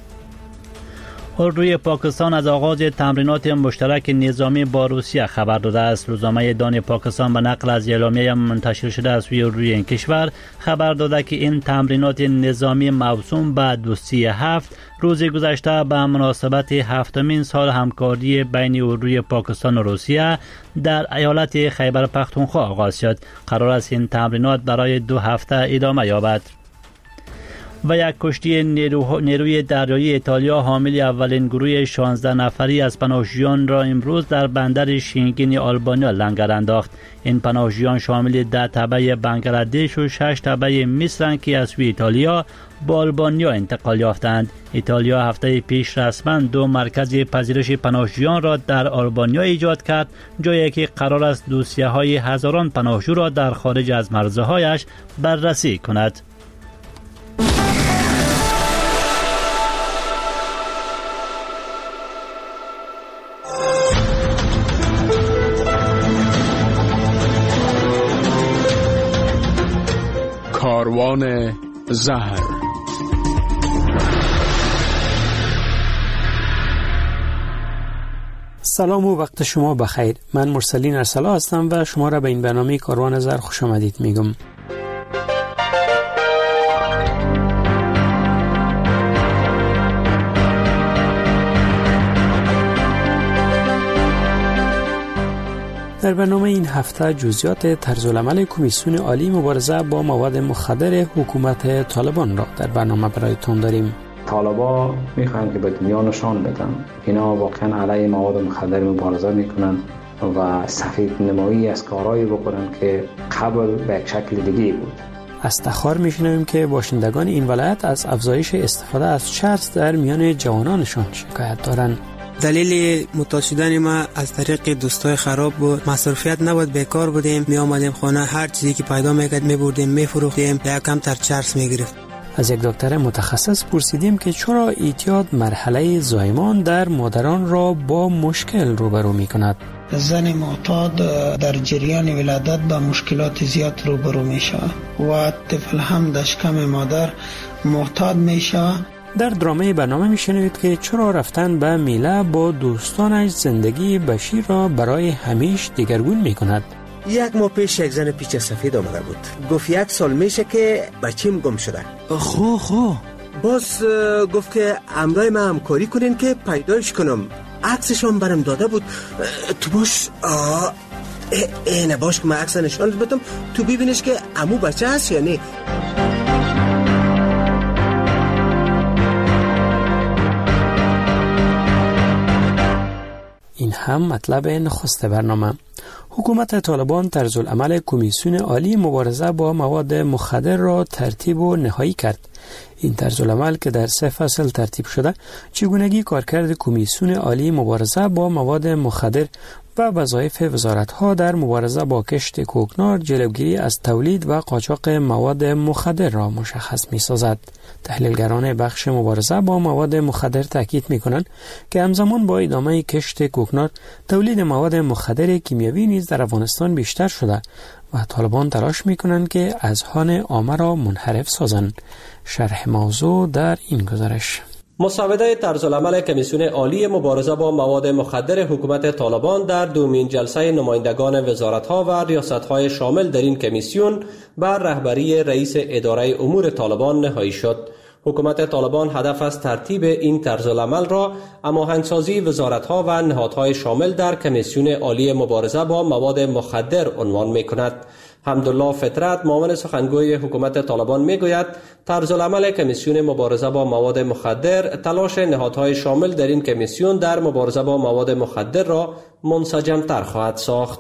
اردوی پاکستان از آغاز تمرینات مشترک نظامی با روسیه خبر داده است. روزنامه دان پاکستان به نقل از اعلامیه منتشر شده از سوی اردوی این کشور خبر داده که این تمرینات نظامی موسوم به دوستی هفت روز گذشته به مناسبت هفتمین سال همکاری بین اردوی پاکستان و روسیه در ایالت خیبر پختونخوا آغاز شد. قرار است این تمرینات برای دو هفته ادامه یابد. و یک کشتی نیرو... نیروی دریایی ایتالیا حامل اولین گروه شانزده نفری از پناهجویان را امروز در بندر شینگین آلبانیا لنگر انداخت. این پناهجویان شامل ده تبع بنگلادش و شش تبع مصر که از سوی ایتالیا با آلبانیا انتقال یافتند. ایتالیا هفته پیش رسما دو مرکز پذیرش پناهجویان را در آلبانیا ایجاد کرد، جایی که قرار است دوسیه‌های هزاران پناهجو را در خارج از مرزهایش بررسی کند. کاروان زهر. سلام و وقت شما بخیر. من مرسلین ارسلا هستم و شما را به این برنامه کاروان زهر خوش آمدید میگم. در برنامه این هفته جزئیات طرزالعمل کمیسیون عالی مبارزه با مواد مخدر حکومت طالبان را در برنامه برایتان داریم. طالبا میخوان که به دنیا نشان بدن اینا واقعا علیه مواد مخدر مبارزه میکنن و سفید نمایی از کارهایی بکنن که قبل به یک شکل دیگه بود. از تخار میشنویم که باشندگان این ولایت از افزایش استفاده از چرس در میان جوانانشان شکایت دارند. دلیل معتاد شدن ما از طریق دوستای خراب بود. مصروفیت نبود، بیکار بودیم، می آمدیم خانه، هر چیزی که پیدا میکرد میبردیم میفروختیم، یا کم تر چرس میگرفت. از یک دکتر متخصص پرسیدیم که چرا اعتیاد مرحله زایمان در مادران را با مشکل روبرو میکند. زن معتاد در جریان ولادت با مشکلات زیاد روبرو میشه و طفل هم در شکم مادر معتاد میشه. در درامه برنامه میشنوید که چرا رفتن به میله با دوستانش زندگی بشیر را برای همیش دگرگون میکند. یک ماه پیش یک زن پیچ سفید آمده بود، گفت یک سال میشه که بچیم گم شده. خو خو باز گفت که همراه من همکاری کنین که پیدایش کنم. عکسش هم برم داده بود. تو باش آه اینه باش که من عکس نشانت بدم تو ببینش که عمو بچه هست یا نه. این هم مطلب نخست برنامه. حکومت طالبان طرز العمل کمیسیون عالی مبارزه با مواد مخدر را ترتیب و نهایی کرد. این طرز العمل که در سه فصل ترتیب شده، چگونگی کارکرد کمیسیون عالی مبارزه با مواد مخدر و وظایف وزارت‌ها در مبارزه با کشت کوکنار، جلوگیری از تولید و قاچاق مواد مخدر را مشخص می‌سازد. تحلیلگران بخش مبارزه با مواد مخدر تاکید می‌کنند که همزمان با ادامه کشت کوکنار، تولید مواد مخدر کیمیایی نیز در افغانستان بیشتر شده و طالبان تلاش می‌کنند که اذهان عامه را منحرف سازند. شرح موضوع در این گزارش. مسوده طرزالعمل کمیسیون عالی مبارزه با مواد مخدر حکومت طالبان در دومین جلسه نمایندگان وزارت‌ها و ریاست‌های شامل در این کمیسیون بر رهبری رئیس اداره امور طالبان نهایی شد. حکومت طالبان هدف از ترتیب این طرزالعمل را هماهنگسازی وزارت‌ها و نهادهای شامل در کمیسیون عالی مبارزه با مواد مخدر عنوان می‌کند. حمدالله فطرت، معاون سخنگوی حکومت طالبان میگوید طرزالعمل کمیسیون مبارزه با مواد مخدر تلاش نهادهای شامل در این کمیسیون در مبارزه با مواد مخدر را منسجم‌تر خواهد ساخت.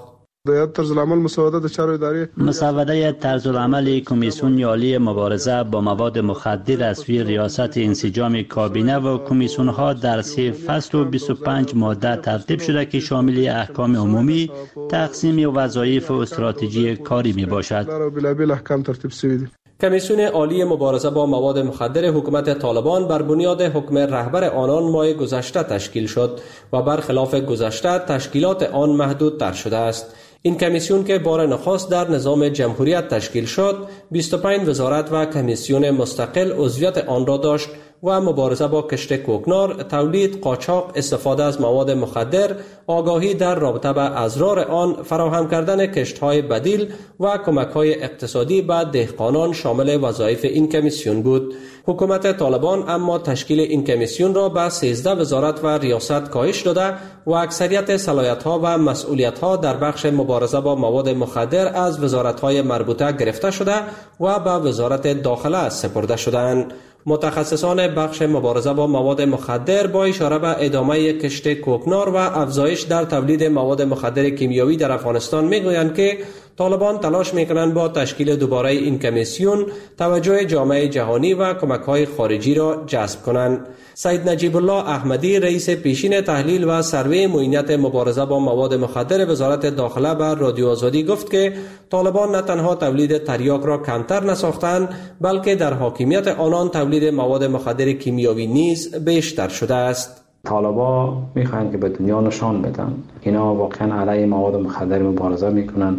مسوده طرزالعمل کمیسیون عالی مبارزه با مواد مخدر از سوی ریاست انسجام کابینه و کمیسیون ها در سه فصل و بیست و پنج ماده ترتیب شده که شامل احکام عمومی، تقسیم وظایف و استراتژی کاری می باشد. کمیسیون عالی مبارزه با مواد مخدر حکومت طالبان بر بنیاد حکم رهبر آنان ماه گذشته تشکیل شد و برخلاف گذشته تشکیلات آن محدودتر شده است. این کمیسیون که بار نخست در نظام جمهوریت تشکیل شد، بیست و پنج وزارت و کمیسیون مستقل عضویت آن را داشت و مبارزه با کشت کوکنار، تولید، قاچاق، استفاده از مواد مخدر، آگاهی در رابطه با اضرار آن، فراهم کردن کشت‌های بدیل و کمک‌های اقتصادی به دهقانان شامل وظایف این کمیسیون بود. حکومت طالبان اما تشکیل این کمیسیون را به سیزده وزارت و ریاست کاهش داده و اکثریت صلاحیت‌ها و مسئولیت‌ها در بخش مبارزه با مواد مخدر از وزارت‌های مربوطه گرفته شده و به وزارت داخله سپرده شدند. متخصصان بخش مبارزه با مواد مخدر با اشاره به ادامه کشت کوکنار و افزایش در تولید مواد مخدر کیمیایی در افغانستان میگویند که طالبان تلاش میکنند با تشکیل دوباره این کمیسیون توجه جامعه جهانی و کمک‌های خارجی را جذب کنند. سید نجیب الله احمدی، رئیس پیشین تحلیل و سروی معینت مبارزه با مواد مخدر وزارت داخله بر رادیو آزادی گفت که طالبان نه تنها تولید تریاک را کمتر نساختند، بلکه در حاکمیت آنان تولید مواد مخدر کیمیایی نیز بیشتر شده است. طالبا میخواهند که به دنیا نشان بدن اینا واقعا علیه مواد مخدر مبارزه میکنن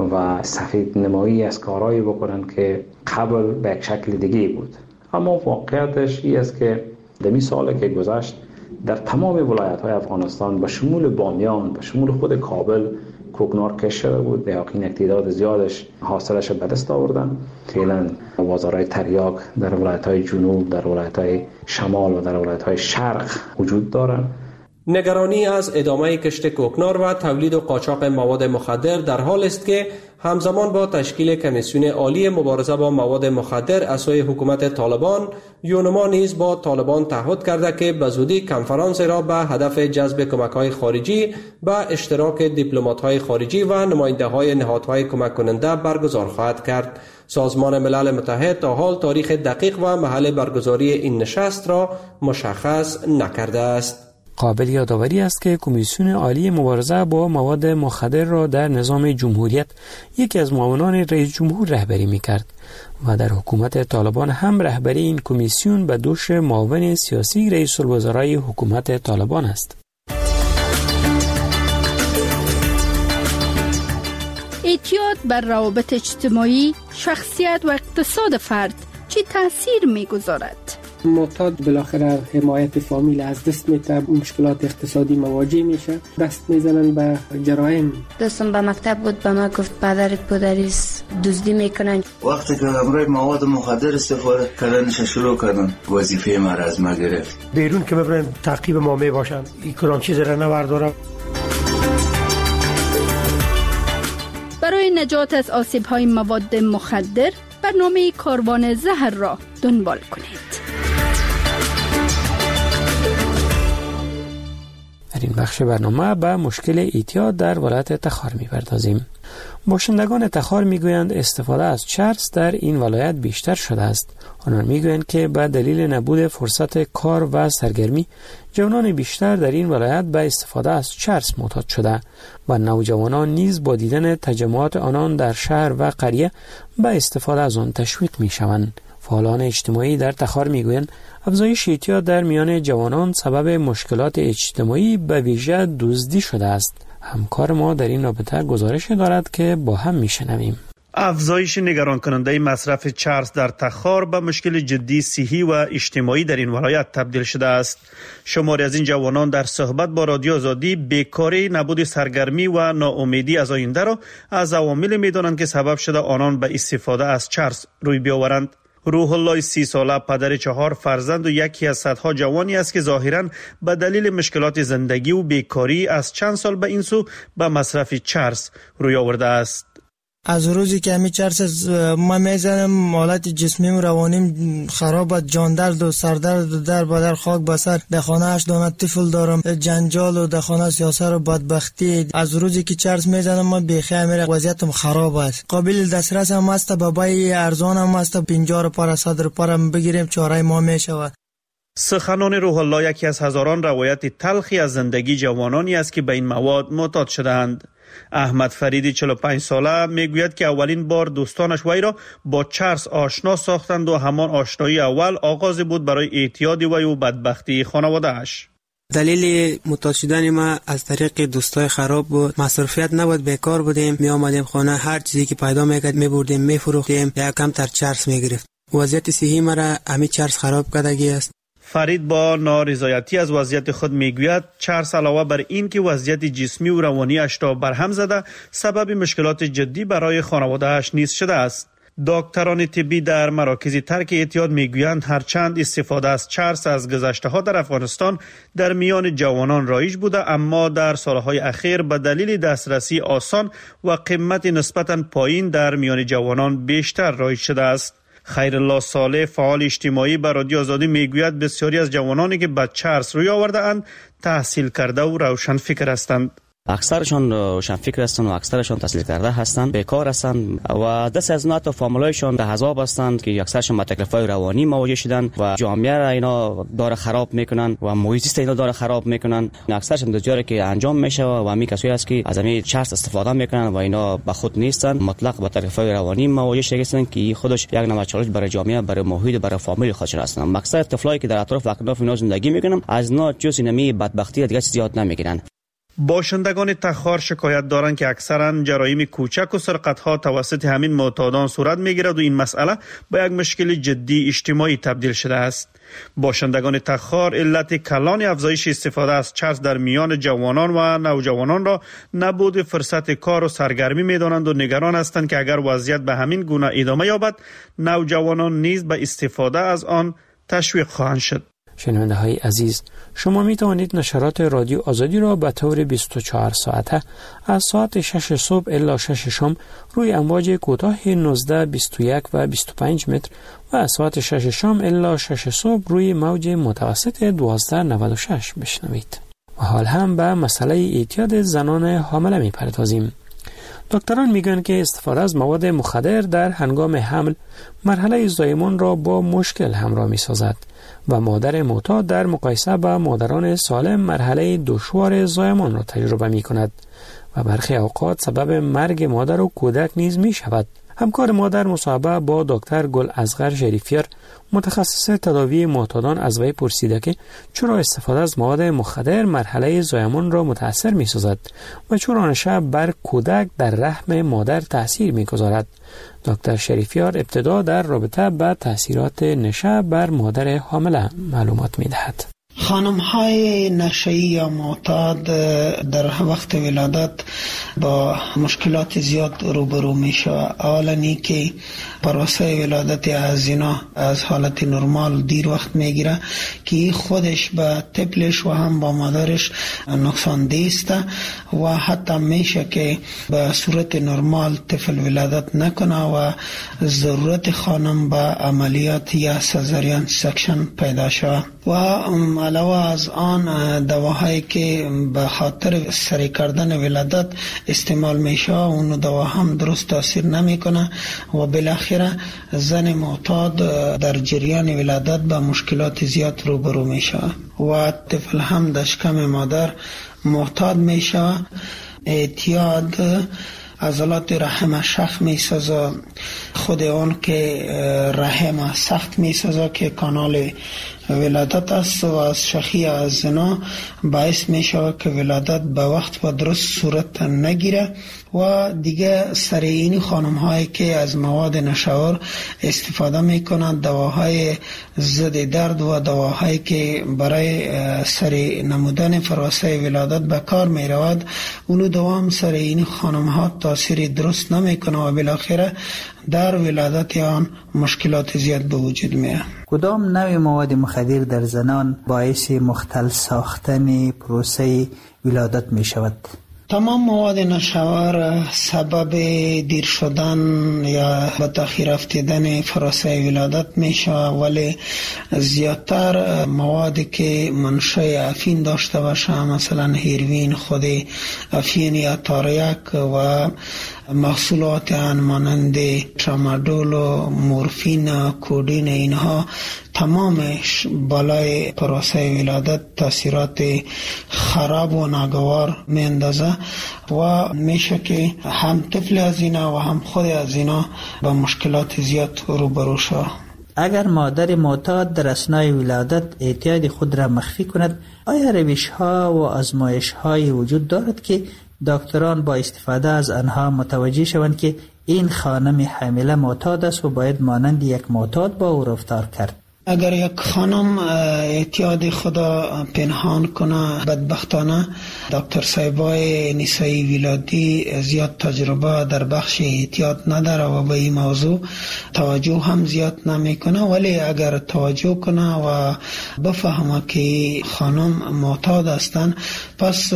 و سفید نمایی از کارهایی بکنن که قبل به یک شکل دیگه بود. اما واقعیتش این است که در این سال که گذشت در تمام ولایت‌های افغانستان به شمول بامیان، به شمول خود کابل کوکنار کش شده بود. به یقین تعداد زیادش حاصلش به دست آوردن. فعلا بازارهای تریاک در ولایت‌های جنوب، در ولایت‌های شمال و در ولایت‌های شرق وجود دارند. نگرانی از ادامه کشت کوکنار و تولید و قاچاق مواد مخدر در حال است که همزمان با تشکیل کمیسیون عالی مبارزه با مواد مخدر از سوی حکومت طالبان، یونما نیز با طالبان تعهد کرده که به زودی کنفرانس را به هدف جذب کمک‌های خارجی به اشتراک دیپلمات‌های خارجی و نماینده‌های نهادهای کمک کننده برگزار خواهد کرد. سازمان ملل متحد تا حال تاریخ دقیق و محل برگزاری این نشست را مشخص نکرده است. قابل یادآوری است که کمیسیون عالی مبارزه با مواد مخدر را در نظام جمهوریت یکی از معاونان رئیس جمهور رهبری می‌کرد و در حکومت طالبان هم رهبری این کمیسیون به دوش معاون سیاسی رئیس الوزرای حکومت طالبان است. اعتیاد بر روابط اجتماعی، شخصیت و اقتصاد فرد چی تاثیر میگذارد؟ معتاد بالاخره حمایت فامیل از دست میده، مشکلات اقتصادی مواجه میشه، دست میزنن به جرایم. دوستم به مکتب بود، به ما گفت پدرت پدریس دزدی میکنن. وقتی که امروز مواد مخدر استفاده کردنش شروع کردن، وظیفه ما را از ما گرفت. بیرون که ببرن تعقیب ما میباشن، این کدام چیز را نوردارم. برای نجات از آسیب‌های مواد مخدر برنامه کاروان زهر را دنبال کنید. در این بخش برنامه به مشکل اعتیاد در ولایت تخار می‌پردازیم. باشندگان تخار میگویند استفاده از چرس در این ولایت بیشتر شده است. آنان میگویند که به دلیل نبود فرصت کار و سرگرمی، جوانان بیشتر در این ولایت به استفاده از چرس معتاد شده و نوجوانان نیز با دیدن تجمعات آنان در شهر و قریه به استفاده از آن تشویق میشوند. فعالان اجتماعی در تخار میگویند افزایش اعتیاد در میان جوانان سبب مشکلات اجتماعی به ویژه دزدی شده است. همکار ما در این رابطه گزارش دارد که با هم میشنویم. افزایش نگران کننده مصرف چرس در تخار به مشکل جدی صحی و اجتماعی در این ولایت تبدیل شده است. شماری از این جوانان در صحبت با رادیو آزادی بیکاری، نبود سرگرمی و ناامیدی از آینده را از عوامل می‌دانند که سبب شده آنان به استفاده از چرس روی بیاورند. روح الله سی ساله پدر چهار فرزند و یکی از صدها جوانی است که ظاهراً به دلیل مشکلات زندگی و بیکاری از چند سال به این سو به مصرف چرس روی آورده است. از روزی که همی چرس ما میزنم حالت جسمیم و روانیم خراب، جان درد و سردرد و در بدر خاک بسر. در خانه اش دانه طفل دارم، جنجال و در خانه سیاست و بدبختی. از روزی که چرس میزنم ما بیخی میره، وضعیتم خراب است. قابل دسترس هم است، بابای ارزان هم است، پنجاه روپیه صد روپیه بگیریم چاره ما میشود. سخنان روح الله یکی از هزاران روایت تلخی از زندگی جوانانی است که به این مواد معتاد شدند. احمد فریدی چهل و پنج ساله میگوید که اولین بار دوستانش وی را با چرس آشنا ساختند و همان آشنایی اول آغاز بود برای اعتیاد وی و بدبختی خانواده‌اش. دلیل معتاد شدن ما از طریق دوستای خراب بود. مصروفیت نبود، بیکار بودیم، می آمدیم خانه، هر چیزی که پیدا میکرد میبردیم میفروختیم یا کم تر چرس میگرفت. وضعیت صحی مرا همین چرس خراب کردگی است. فرید با نارضایتی از وضعیت خود میگوید چرس علاوه بر این که وضعیت جسمی و روانی اش را برهم زده، سبب مشکلات جدی برای خانواده اش نیز شده است. دکتران طبی در مراکز ترک اعتیاد میگویند هرچند استفاده از چرس از گذشته ها در افغانستان در میان جوانان رایج بوده، اما در سالهای اخیر به دلیل دسترسی آسان و قیمت نسبتاً پایین در میان جوانان بیشتر رایج شده است. خیرالله صالح فعال اجتماعی بر رادیو آزادی میگوید بسیاری از جوانانی که به چرس روی آورده اند تحصیل کرده و روشن فکر هستند. اکثرشان روشن فکر هستند و اکثرشان تحصیل کرده هستند، بیکار هستند و دست از نات و فامیلایشان در عذاب هستند که اکثرشان با تکلیف‌های روانی مواجه شدند و جامعه را اینا داره خراب میکنن و محیط زیست اینا داره خراب میکنن. اکثرشان دچار که انجام میشه و همین کسایی است که از همین چرس استفاده میکنن و اینا به خود نیستند، مطلق با تکلیف‌های روانی مواجه شدند که خودش یک نوع چالش برای جامعه، برای محیط، برای فامیل خودشون هستند. مقصد طفلایی که در اطراف و اکناف اینا زندگی میکنن از اینا جز اینمی بدبختی دیگه زیاد نمیگیرن. باشندگان تخار شکایت دارند که اکثرا جرایم کوچک و سرقت‌ها توسط همین معتادان صورت می‌گیرد و این مسئله به یک مشکل جدی اجتماعی تبدیل شده است. باشندگان تخار علت کلان افزایش استفاده از چرس در میان جوانان و نوجوانان را نبود فرصت کار و سرگرمی می‌دانند و نگران هستند که اگر وضعیت به همین گونه ادامه یابد، نوجوانان نیز به استفاده از آن تشویق خواهند شد. شنونده های عزیز، شما می توانید نشرات رادیو آزادی را به طور بیست و چهار ساعته از ساعت شش صبح الی شش شام روی امواج کوتاه نوزده، بیست و یک و بیست و پنج متر و از ساعت شش شام الی شش صبح روی موج متوسط دوازده نود و شش بشنوید. و حال هم به مسئله اعتیاد زنان حامله می پردازیم. دکتران میگن که استفاده از مواد مخدر در هنگام حمل مرحله زایمان را با مشکل همراه می سازد و مادر معتاد در مقایسه با مادران سالم مرحله دشوار زایمان را تجربه می کند و برخی اوقات سبب مرگ مادر و کودک نیز می شود. همکار ما در مصاحبه با دکتر گل اصغر شریفیار متخصص تداوی معتادان از وی پرسیده که چرا استفاده از مواد مخدر مرحله زایمان را متاثر می سازد و چرا نشه بر کودک در رحم مادر تاثیر می گذارد. دکتر شریفیار ابتدا در رابطه با تاثیرات نشه بر مادر حامله معلومات می دهد. خانم های نشئی یا معتاد در وقت ولادت با مشکلات زیاد روبرو میشه. اولا که پروسه ولادت از اینا از حالت نرمال دیر وقت میگیره که خودش به طفلش و هم با مادرش نقصان دیسته و حتی میشه که به صورت نرمال طفل ولادت نکنه و ضرورت خانم به عملیات یا سزارین سکشن پیدا شود. و علاوه از آن دواهایی که به خاطر سری کردن ولادت استعمال میشه اون دوا هم درست تاثیر نمیکنه و بالاخره زن معتاد در جریان ولادت با مشکلات زیاد روبرو میشه و طفل هم در شکم مادر معتاد میشه. اعتیاد عضلات رحم شخ میسازه، خود اون که رحم سخت میسازه که کانال ولادت است و از شخی از زنا باعث میشه که ولادت به وقت و درست صورت نگیره و دیگه سر این خانم هایی که از مواد نشاور استفاده میکنند، دواهای ضد درد و دواهایی که برای سر نمودن پروسه ولادت به کار میرود، اونو دوام سر این خانم ها تاثیر درست نمیکنه و بالاخره در ولادت آن مشکلات زیاد به وجود میاد. کدام نوع مواد مخدر در زنان باعث مختل ساختن پروسه ولادت می شود؟ تمام مواد نشاور سبب دیر شدن یا به تاخیر افتادن پروسه ولادت میشه، ولی زیادتر موادی که منشأ افین داشته باشه، مثلا هیروین، خود افین یا تاریک و محصولات آن مانند ترامادول و مورفین، کودین، اینها تمامش بالای پروسه ولادت تاثیرات خراب و ناگوار میاندازه و میشه که هم طفل از اینا و هم خود از اینا با مشکلات زیاد روبرو شود. اگر مادر معتاد در اثنای ولادت اعتیاد خود را مخفی کند، آیا روش ها و آزمایش های وجود دارد که دکتران با استفاده از آنها متوجه شوند که این خانم حامله معتاد است و باید مانند یک معتاد با او رفتار کرد؟ اگر یک خانم اعتیاد خدا پنهان کنه، بدبختانه دکتر صاحبای نسایی ولادی زیاد تجربه در بخش اعتیاد نداره و به این موضوع توجه هم زیاد نمیکنه، ولی اگر توجه کنه و بفهمه که خانم معتاد هستن، پس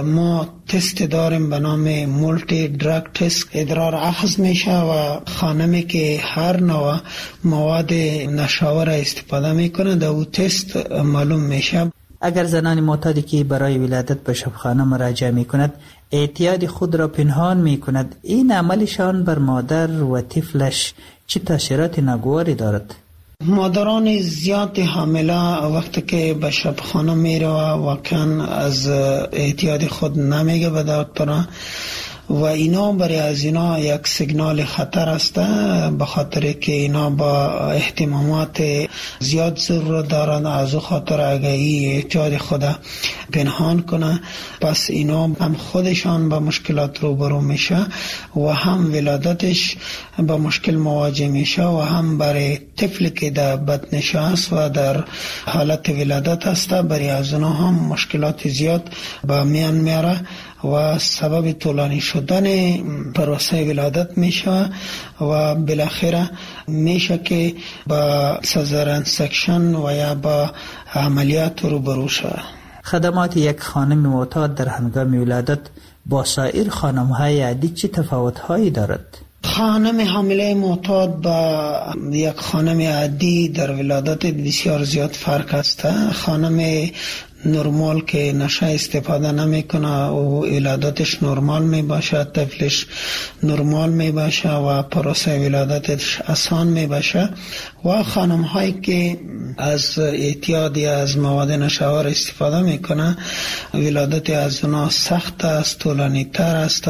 ما تست داریم به نام مولتی دراگ تست. ادرار اخذ میشه و خانمی که هر نوع مواد نشاور استفاده میکنه در او تست معلوم میشه. اگر زنان معتادی که برای ولادت به شبخانه مراجعه میکند اعتیاد خود را پنهان میکند، این عملشان بر مادر و طفلش چه تاثیرات ناگواری دارد؟ مادران زیاد حامله وقتی که به شبخانه میره واقعا از اعتیاد خود نمیگه به دکتران و اینا برای از اینا یک سیگنال خطر است، به خاطر که اینا با اهتمامات زیاد ضرورت دارند. از او خاطر اگر این اعتیاد خود پنهان کنه، پس اینا هم خودشان با مشکلات روبرو میشه و هم ولادتش با مشکل مواجه میشه و هم برای طفل که در بطنش است و در حالت ولادت است برای از اونها هم مشکلات زیاد با میان میاره و سبب طولانی شدن پروسه ولادت میشه و بالاخره میشه که با سزارین سکشن و یا با عملیات روبرو شود. خدمات یک خانم معتاد در هنگام ولادت با سایر خانم‌های عادی چه تفاوت‌هایی دارد؟ خانم حامله معتاد با یک خانم عادی در ولادت بسیار زیاد فرق است. خانم نرمال که نشه استفاده نمیکنه و ولادتش نرمال می باشه، طفلش نرمال می باشه و پروسه ولادتش آسان می باشه. و خانم هایی که از اعتیادی از مواد نشاور استفاده میکنه ولادت از اونا سخت است، طولانی تر است،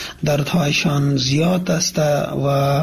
دردهایشان زیاد است و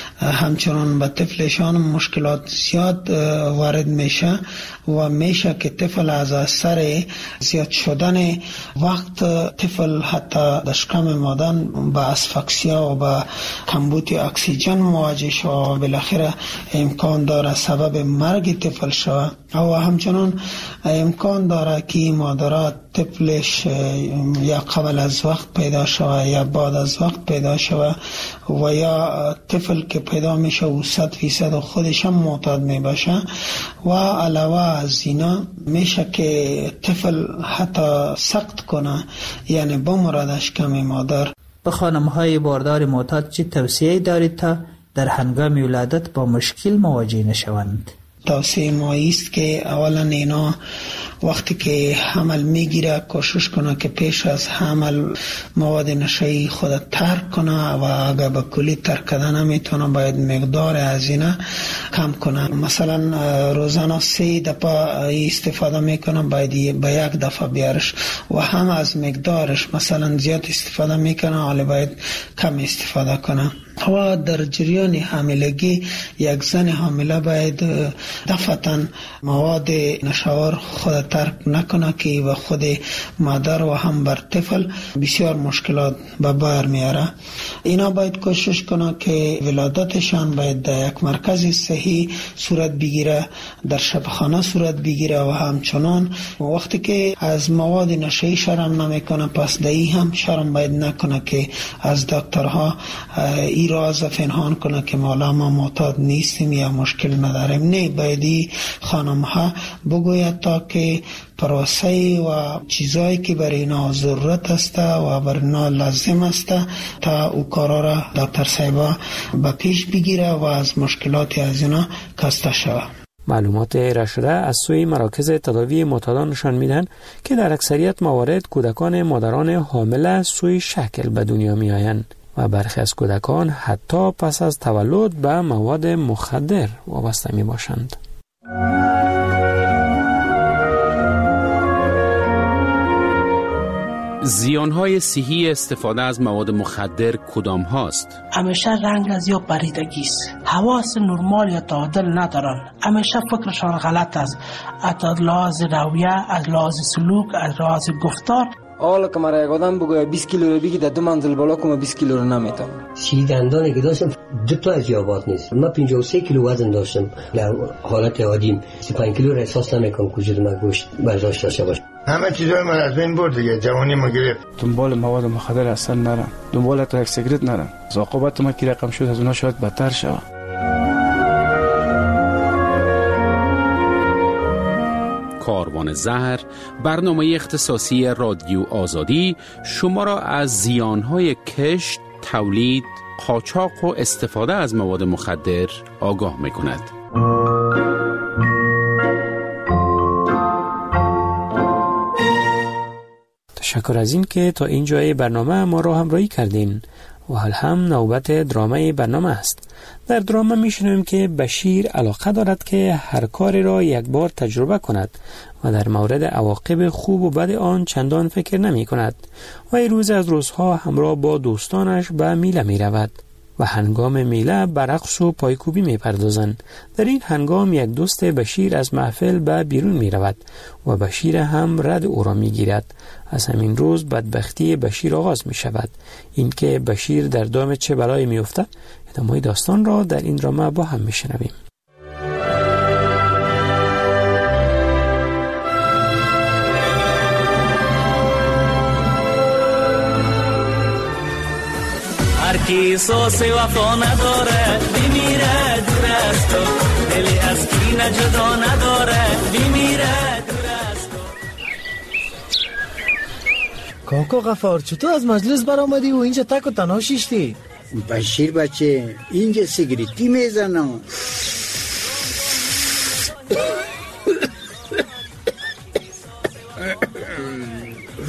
همچنان به طفلشان مشکلات زیاد وارد میشه و میشه که طفل از اثر زیاد شدن وقت طفل حتی در شکم مادر با اسفکسیا و با کمبود اکسیژن مواجه شود و بالاخره امکان داره سبب مرگ طفل شود. و همچنان امکان داره که مادرات طفلش یا قبل از وقت پیدا شود یا بعد از وقت پیدا شود و یا طفل که پیدا میشه و صد فیصد خودش هم معتاد میباشه. و علاوه از اینا میشه که طفل حتی سقط کنه، یعنی بمردش کمی مادر. به خانم های باردار معتاد چه توصیه دارید تا در هنگام ولادت با مشکل مواجه نشوند؟ توصیه ما است که اولا اینا وقتی که حمل میگیره کوشش کنه که پیش از حمل مواد نشه‌ای خود ترک کنه و اگر به کلی ترک کردن نمیتونه باید مقدار از اینا کم کنه. مثلا روزانه سه دفعه استفاده میکنه باید به یک دفعه بیارش و هم از مقدارش مثلا زیاد استفاده میکنه حالا باید کم استفاده کنه. و در جریان حاملگی یک زن حامله باید دفعتاً مواد نشاور خود ترک نکنه که و خود مادر و هم بر طفل بسیار مشکلات به بار میاره. اینا باید کوشش کنه که ولادتشان باید در یک مرکز صحی صورت بگیره، در شبخانه صورت بگیره و همچنان وقتی که از مواد نشه‌ای شرم نمیکنه پس دایی هم شرم باید نکنه که از دکترها ای راز پنهان کنه که مالا ما معتاد نیستیم یا مشکل نداریم. نه، باید خانم ها بگوید تا که پروسه و چیزایی که برای اینا ضرورت است و برای اینا لازم است تا او کارا را دکتر صاحبا به پیش بگیره و از مشکلات از اینا کاسته شود. معلومات ارائه شده از سوی مراکز تداوی معتادان نشان میدن که در اکثریت موارد کودکان مادران حامل سوی شکل به دنیا می آیند و برخی از کودکان حتی پس از تولد به مواد مخدر وابسته می باشند. زیانهای صحی استفاده از مواد مخدر کدام هاست؟ همیشه رنگ از یا پریدگی است، حواس نرمال یا تعادل ندارن، همیشه فکرشان غلط است، از لحاظ رویه، از لحاظ سلوک، از لحاظ گفتار. حالا که مرا یک آدم بگوید بیست کیلو رو بگی در دو منزل بالا کنم بیست کیلو رو نمیتونم. سی دندانی که داشتم دو تا از یابات نیست. من پنجاه و سه کیلو وزن داشتم. در حالت عادیم سی و پنج کیلو را احساس نمیکنم وجود من گوشت برداشت داشته باشه. همه چیزای من از بین برد دیگه، جوانی ما گرفت. دنبال مواد مخدر اصلا نرم، دنبال تا یک سیگرت نرم. عاقبت ما کی رقم شد از اونها شاید بدتر شود. کاروان زهر، برنامه اختصاصی رادیو آزادی شما را از زیانهای کشت، تولید، قاچاق و استفاده از مواد مخدر آگاه می‌کند. تشکر از این که تا اینجای برنامه ما را همراهی کردین و حال هم نوبت درامه برنامه است. در درامه میشنویم که بشیر علاقه دارد که هر کاری را یک بار تجربه کند و در مورد عواقب خوب و بد آن چندان فکر نمی کند و این روز از روزها همراه با دوستانش به میله می رود و هنگام میله به رقص و پایکوبی می پردازند. در این هنگام یک دوست بشیر از محفل به بیرون می رود و بشیر هم رد او را می گیرد. از همین روز بدبختی بشیر آغاز می شود. این که بشیر در دام چه بلایی می افتد ادامه داستان را در این درامه با هم می شنویم. هر کی سوس وفا نداره بمیره دور از تو، دلی از کی نجدا نداره بمیره دور از تو. کاکا غفار چطور از مجلس برآمدی و اینجا تک و تنها شیشتی؟ بشیر بچه اینجا سیگریتی میزنم.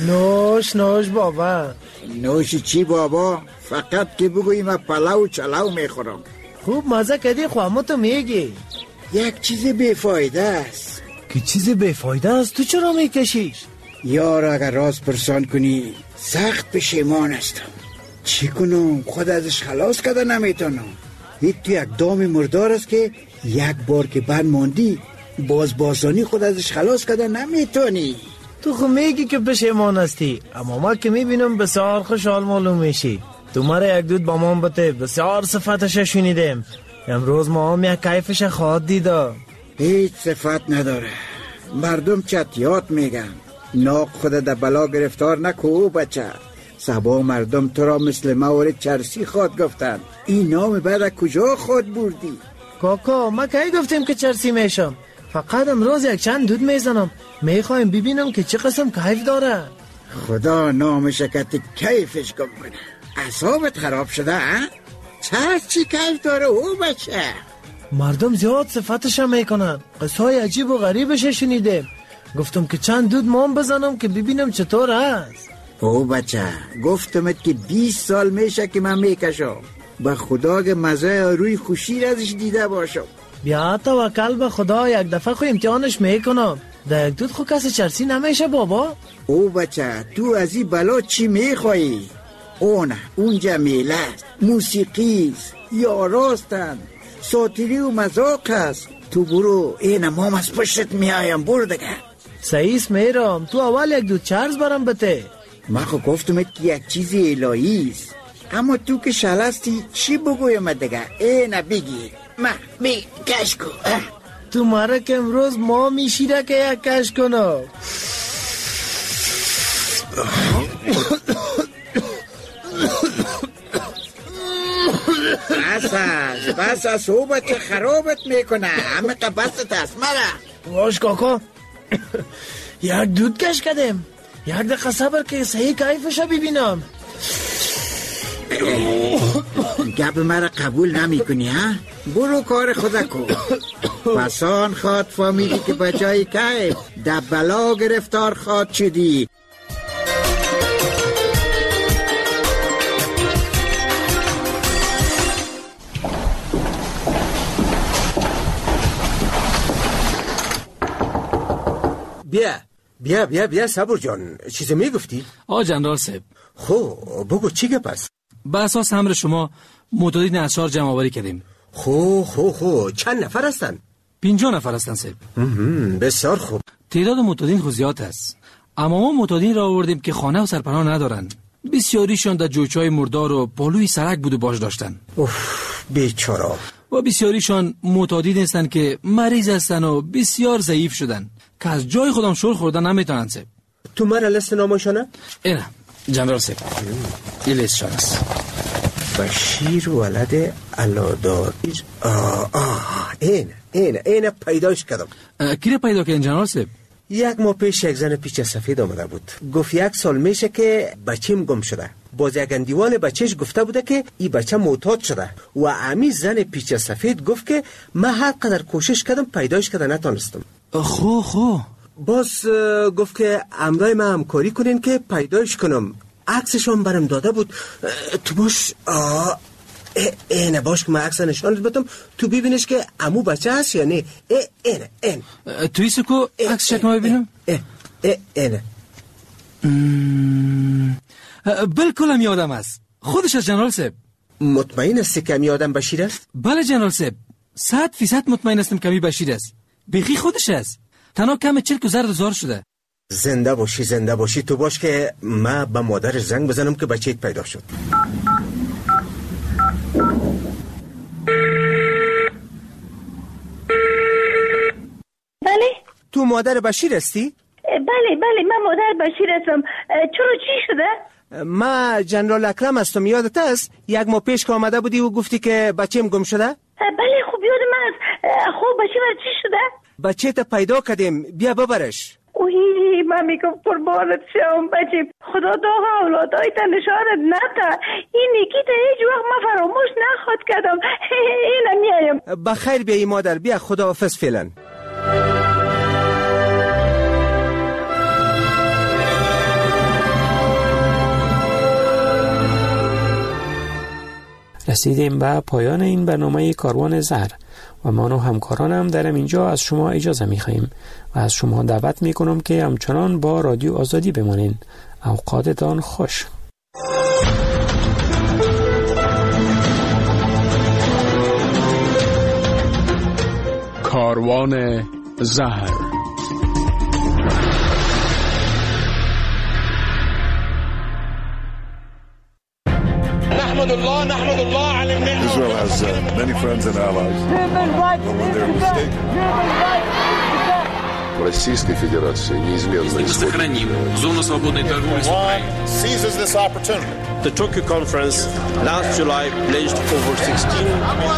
نوش نوش بابا. نوش چی بابا؟ فقط که بگویی من پلاو چلاو میخورم. خوب مزه کردی خواهمو تو میگی. یک چیز بیفایده است. که چیز بیفایده است؟ تو چرا میکشیش؟ یار اگر راز پرسان کنی سخت پشیمان هستم. چی کنم؟ خود ازش خلاص کرده نمیتونم. هیچ تو یک دام مردار است که یک بار که بند ماندی باز بازانی خود ازش خلاص کرده نمیتونی. تو خود میگی که پشیمان هستی، اما ما که میبینم بسیار خوشحال معلوم میشی. تو مرا یک دود با ما بته بسیار صفتش شنیدیم. امروز ما هم یک کیفش خواهد دیده. هیچ صفت نداره. مردم چتیات میگن. ناق خود در بلا گرفتار نکو بچه. سبا مردم تو را مثل مورد چرسی خواد گفتن. این نام بعد کجا خود بردی؟ کاکا ما کی گفتیم که چرسی میشم؟ فقط امروز یک چند دود میزنم. میخوایم ببینم که چه قسم کیف داره. خدا نام شکت کیفش گم کنه. اعصابت خراب شده ها؟ چه چی کیف داره او بچه؟ مردم زیاد صفتش هم میکنن. قصای عجیب و غریبش شنیدیم. گفتم که چند دود مام بزنم که ببینم چطور هست. او بچه گفتمت که بیست سال میشه که من میکشم. به خدا که مزه روی خوشی ازش دیده باشم. بیا توکل به خدا، یک دفعه خو امتحانش میکنم. در یک دود خو کسی چرسی نمیشه بابا. او بچه تو از این بلا چی میخوایی؟ اون اونجا میله است، موسیقی است، یاراستن، ساتیری و مذاق است. تو برو این مام از پشت میایم بردگه. سعیس میرم، تو اول یک دو چرز برم بته. من خو گفتمت که یک چیز الهی است، اما تو که شلستی چی بگویم دیگه؟ این بگی ما می کش کن. تو مرا که امروز ما میشیده که یک کش کنم. بس است بس است او بچه خرابت میکنه. همه قبست است مرا. واش کاکا یک دود کش کردیم. یک دقیقه صبر که صحیح کیفش ببینم. گپ مرا قبول نمی کنی ها؟ برو کار خدا کن. پسان خواد فهمیدی که بجای کیف در بلا گرفتار خواد شدی. بیا بیا بیا بیا صبر جان، چیزی میگفتی؟ آ جنرال صاحب. خو بگو چی گپ است؟ به اساس امر شما معتادین اشعار جمع آوری کردیم. خو خو خو چند نفر هستن؟ پنجاه نفر هستن صاحب. بسیار خوب. تعداد معتادین خو زیاد است، اما ما معتادین را آوردیم که خانه و سرپناه ندارن. بسیاریشان در جوچهای مردار و پالوی سرک بود و باش داشتن. اوف بیچاره. و بسیاریشان معتادین هستند که مریض هستن و بسیار ضعیف شدن که از جای خودم شل خوردن نمیتونن صاحب. تو مرا لست نامشانه؟ اینه جنرال صاحب، این لیستشان است. بشیر ولد علاداری. آه آه این این این پیداش کردم. کی پیدا کردین جنرال صاحب؟ یک ماه پیش یک زن پیچ سفید آمده بود. گفت یک سال میشه که بچیم گم شده. باز یک اندیوان بچهش گفته بوده که این بچه معتاد شده و امی زن پیچ سفید گفت که من هر قدر کوشش کردم پیداش کرده نتونستم. خو خو باز گفت که امرای من همکاری کنین که پیداش کنم. عکسشون برم داده بود. تو باش آه اینه باش که من عکس نشانت بدم تو ببینش که عمو بچه هست یا نه. اینه این توی سکو عکس شک ما ببینم. اینه بلکل هم یادم است. خودش از جنرال صاحب. مطمئن هستی که می آدم بشیر است؟ بله جنرال صاحب، صد فیصد مطمئن هستم کمی بشیر است. بخی خودش است. تنها کم چل که زرد زار شده. زنده باشی زنده باشی. تو باش که من با مادرش زنگ بزنم که بچه‌ت پیدا شد. بله تو مادر بشیر هستی؟ بله بله من مادر بشیر هستم. چرا چی شده؟ ما جنرال اکرم هستم. یادت است یک ماه پیش که آمده بودی و گفتی که بچه‌م گم شده؟ بله خوب یادم است. خب بچه من چی شده؟ بچه تا پیدا کردیم، بیا ببرش. اوهی من میگم قربانت شم بچه. خدا داغ اولادای تا نشانت نده. این نیکی تا هیچ وقت من فراموش نخواد کردم. اینم میایم. بخیر بیایی مادر. بیا خداحافظ فعلا. رسیدیم به پایان این برنامه کاروان زهر و من و همکارانم در اینجا از شما اجازه می خواهیم و از شما دعوت می کنم که همچنان با رادیو آزادی بمانین. اوقاتتان خوش. کاروان زهر. نحمد الله نحمد الله على النعمة. Israel has uh, many friends and allies. But when they're mistaken. Российской Федерации неизменно сохраним зону свободной торговли с Украиной. Seizes this opportunity. The Tokyo conference last July pledged over sixteen.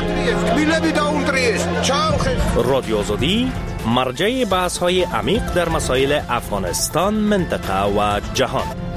رادیو آزادی مرجع بحث‌های عمیق در مسائل افغانستان، منطقه و جهان.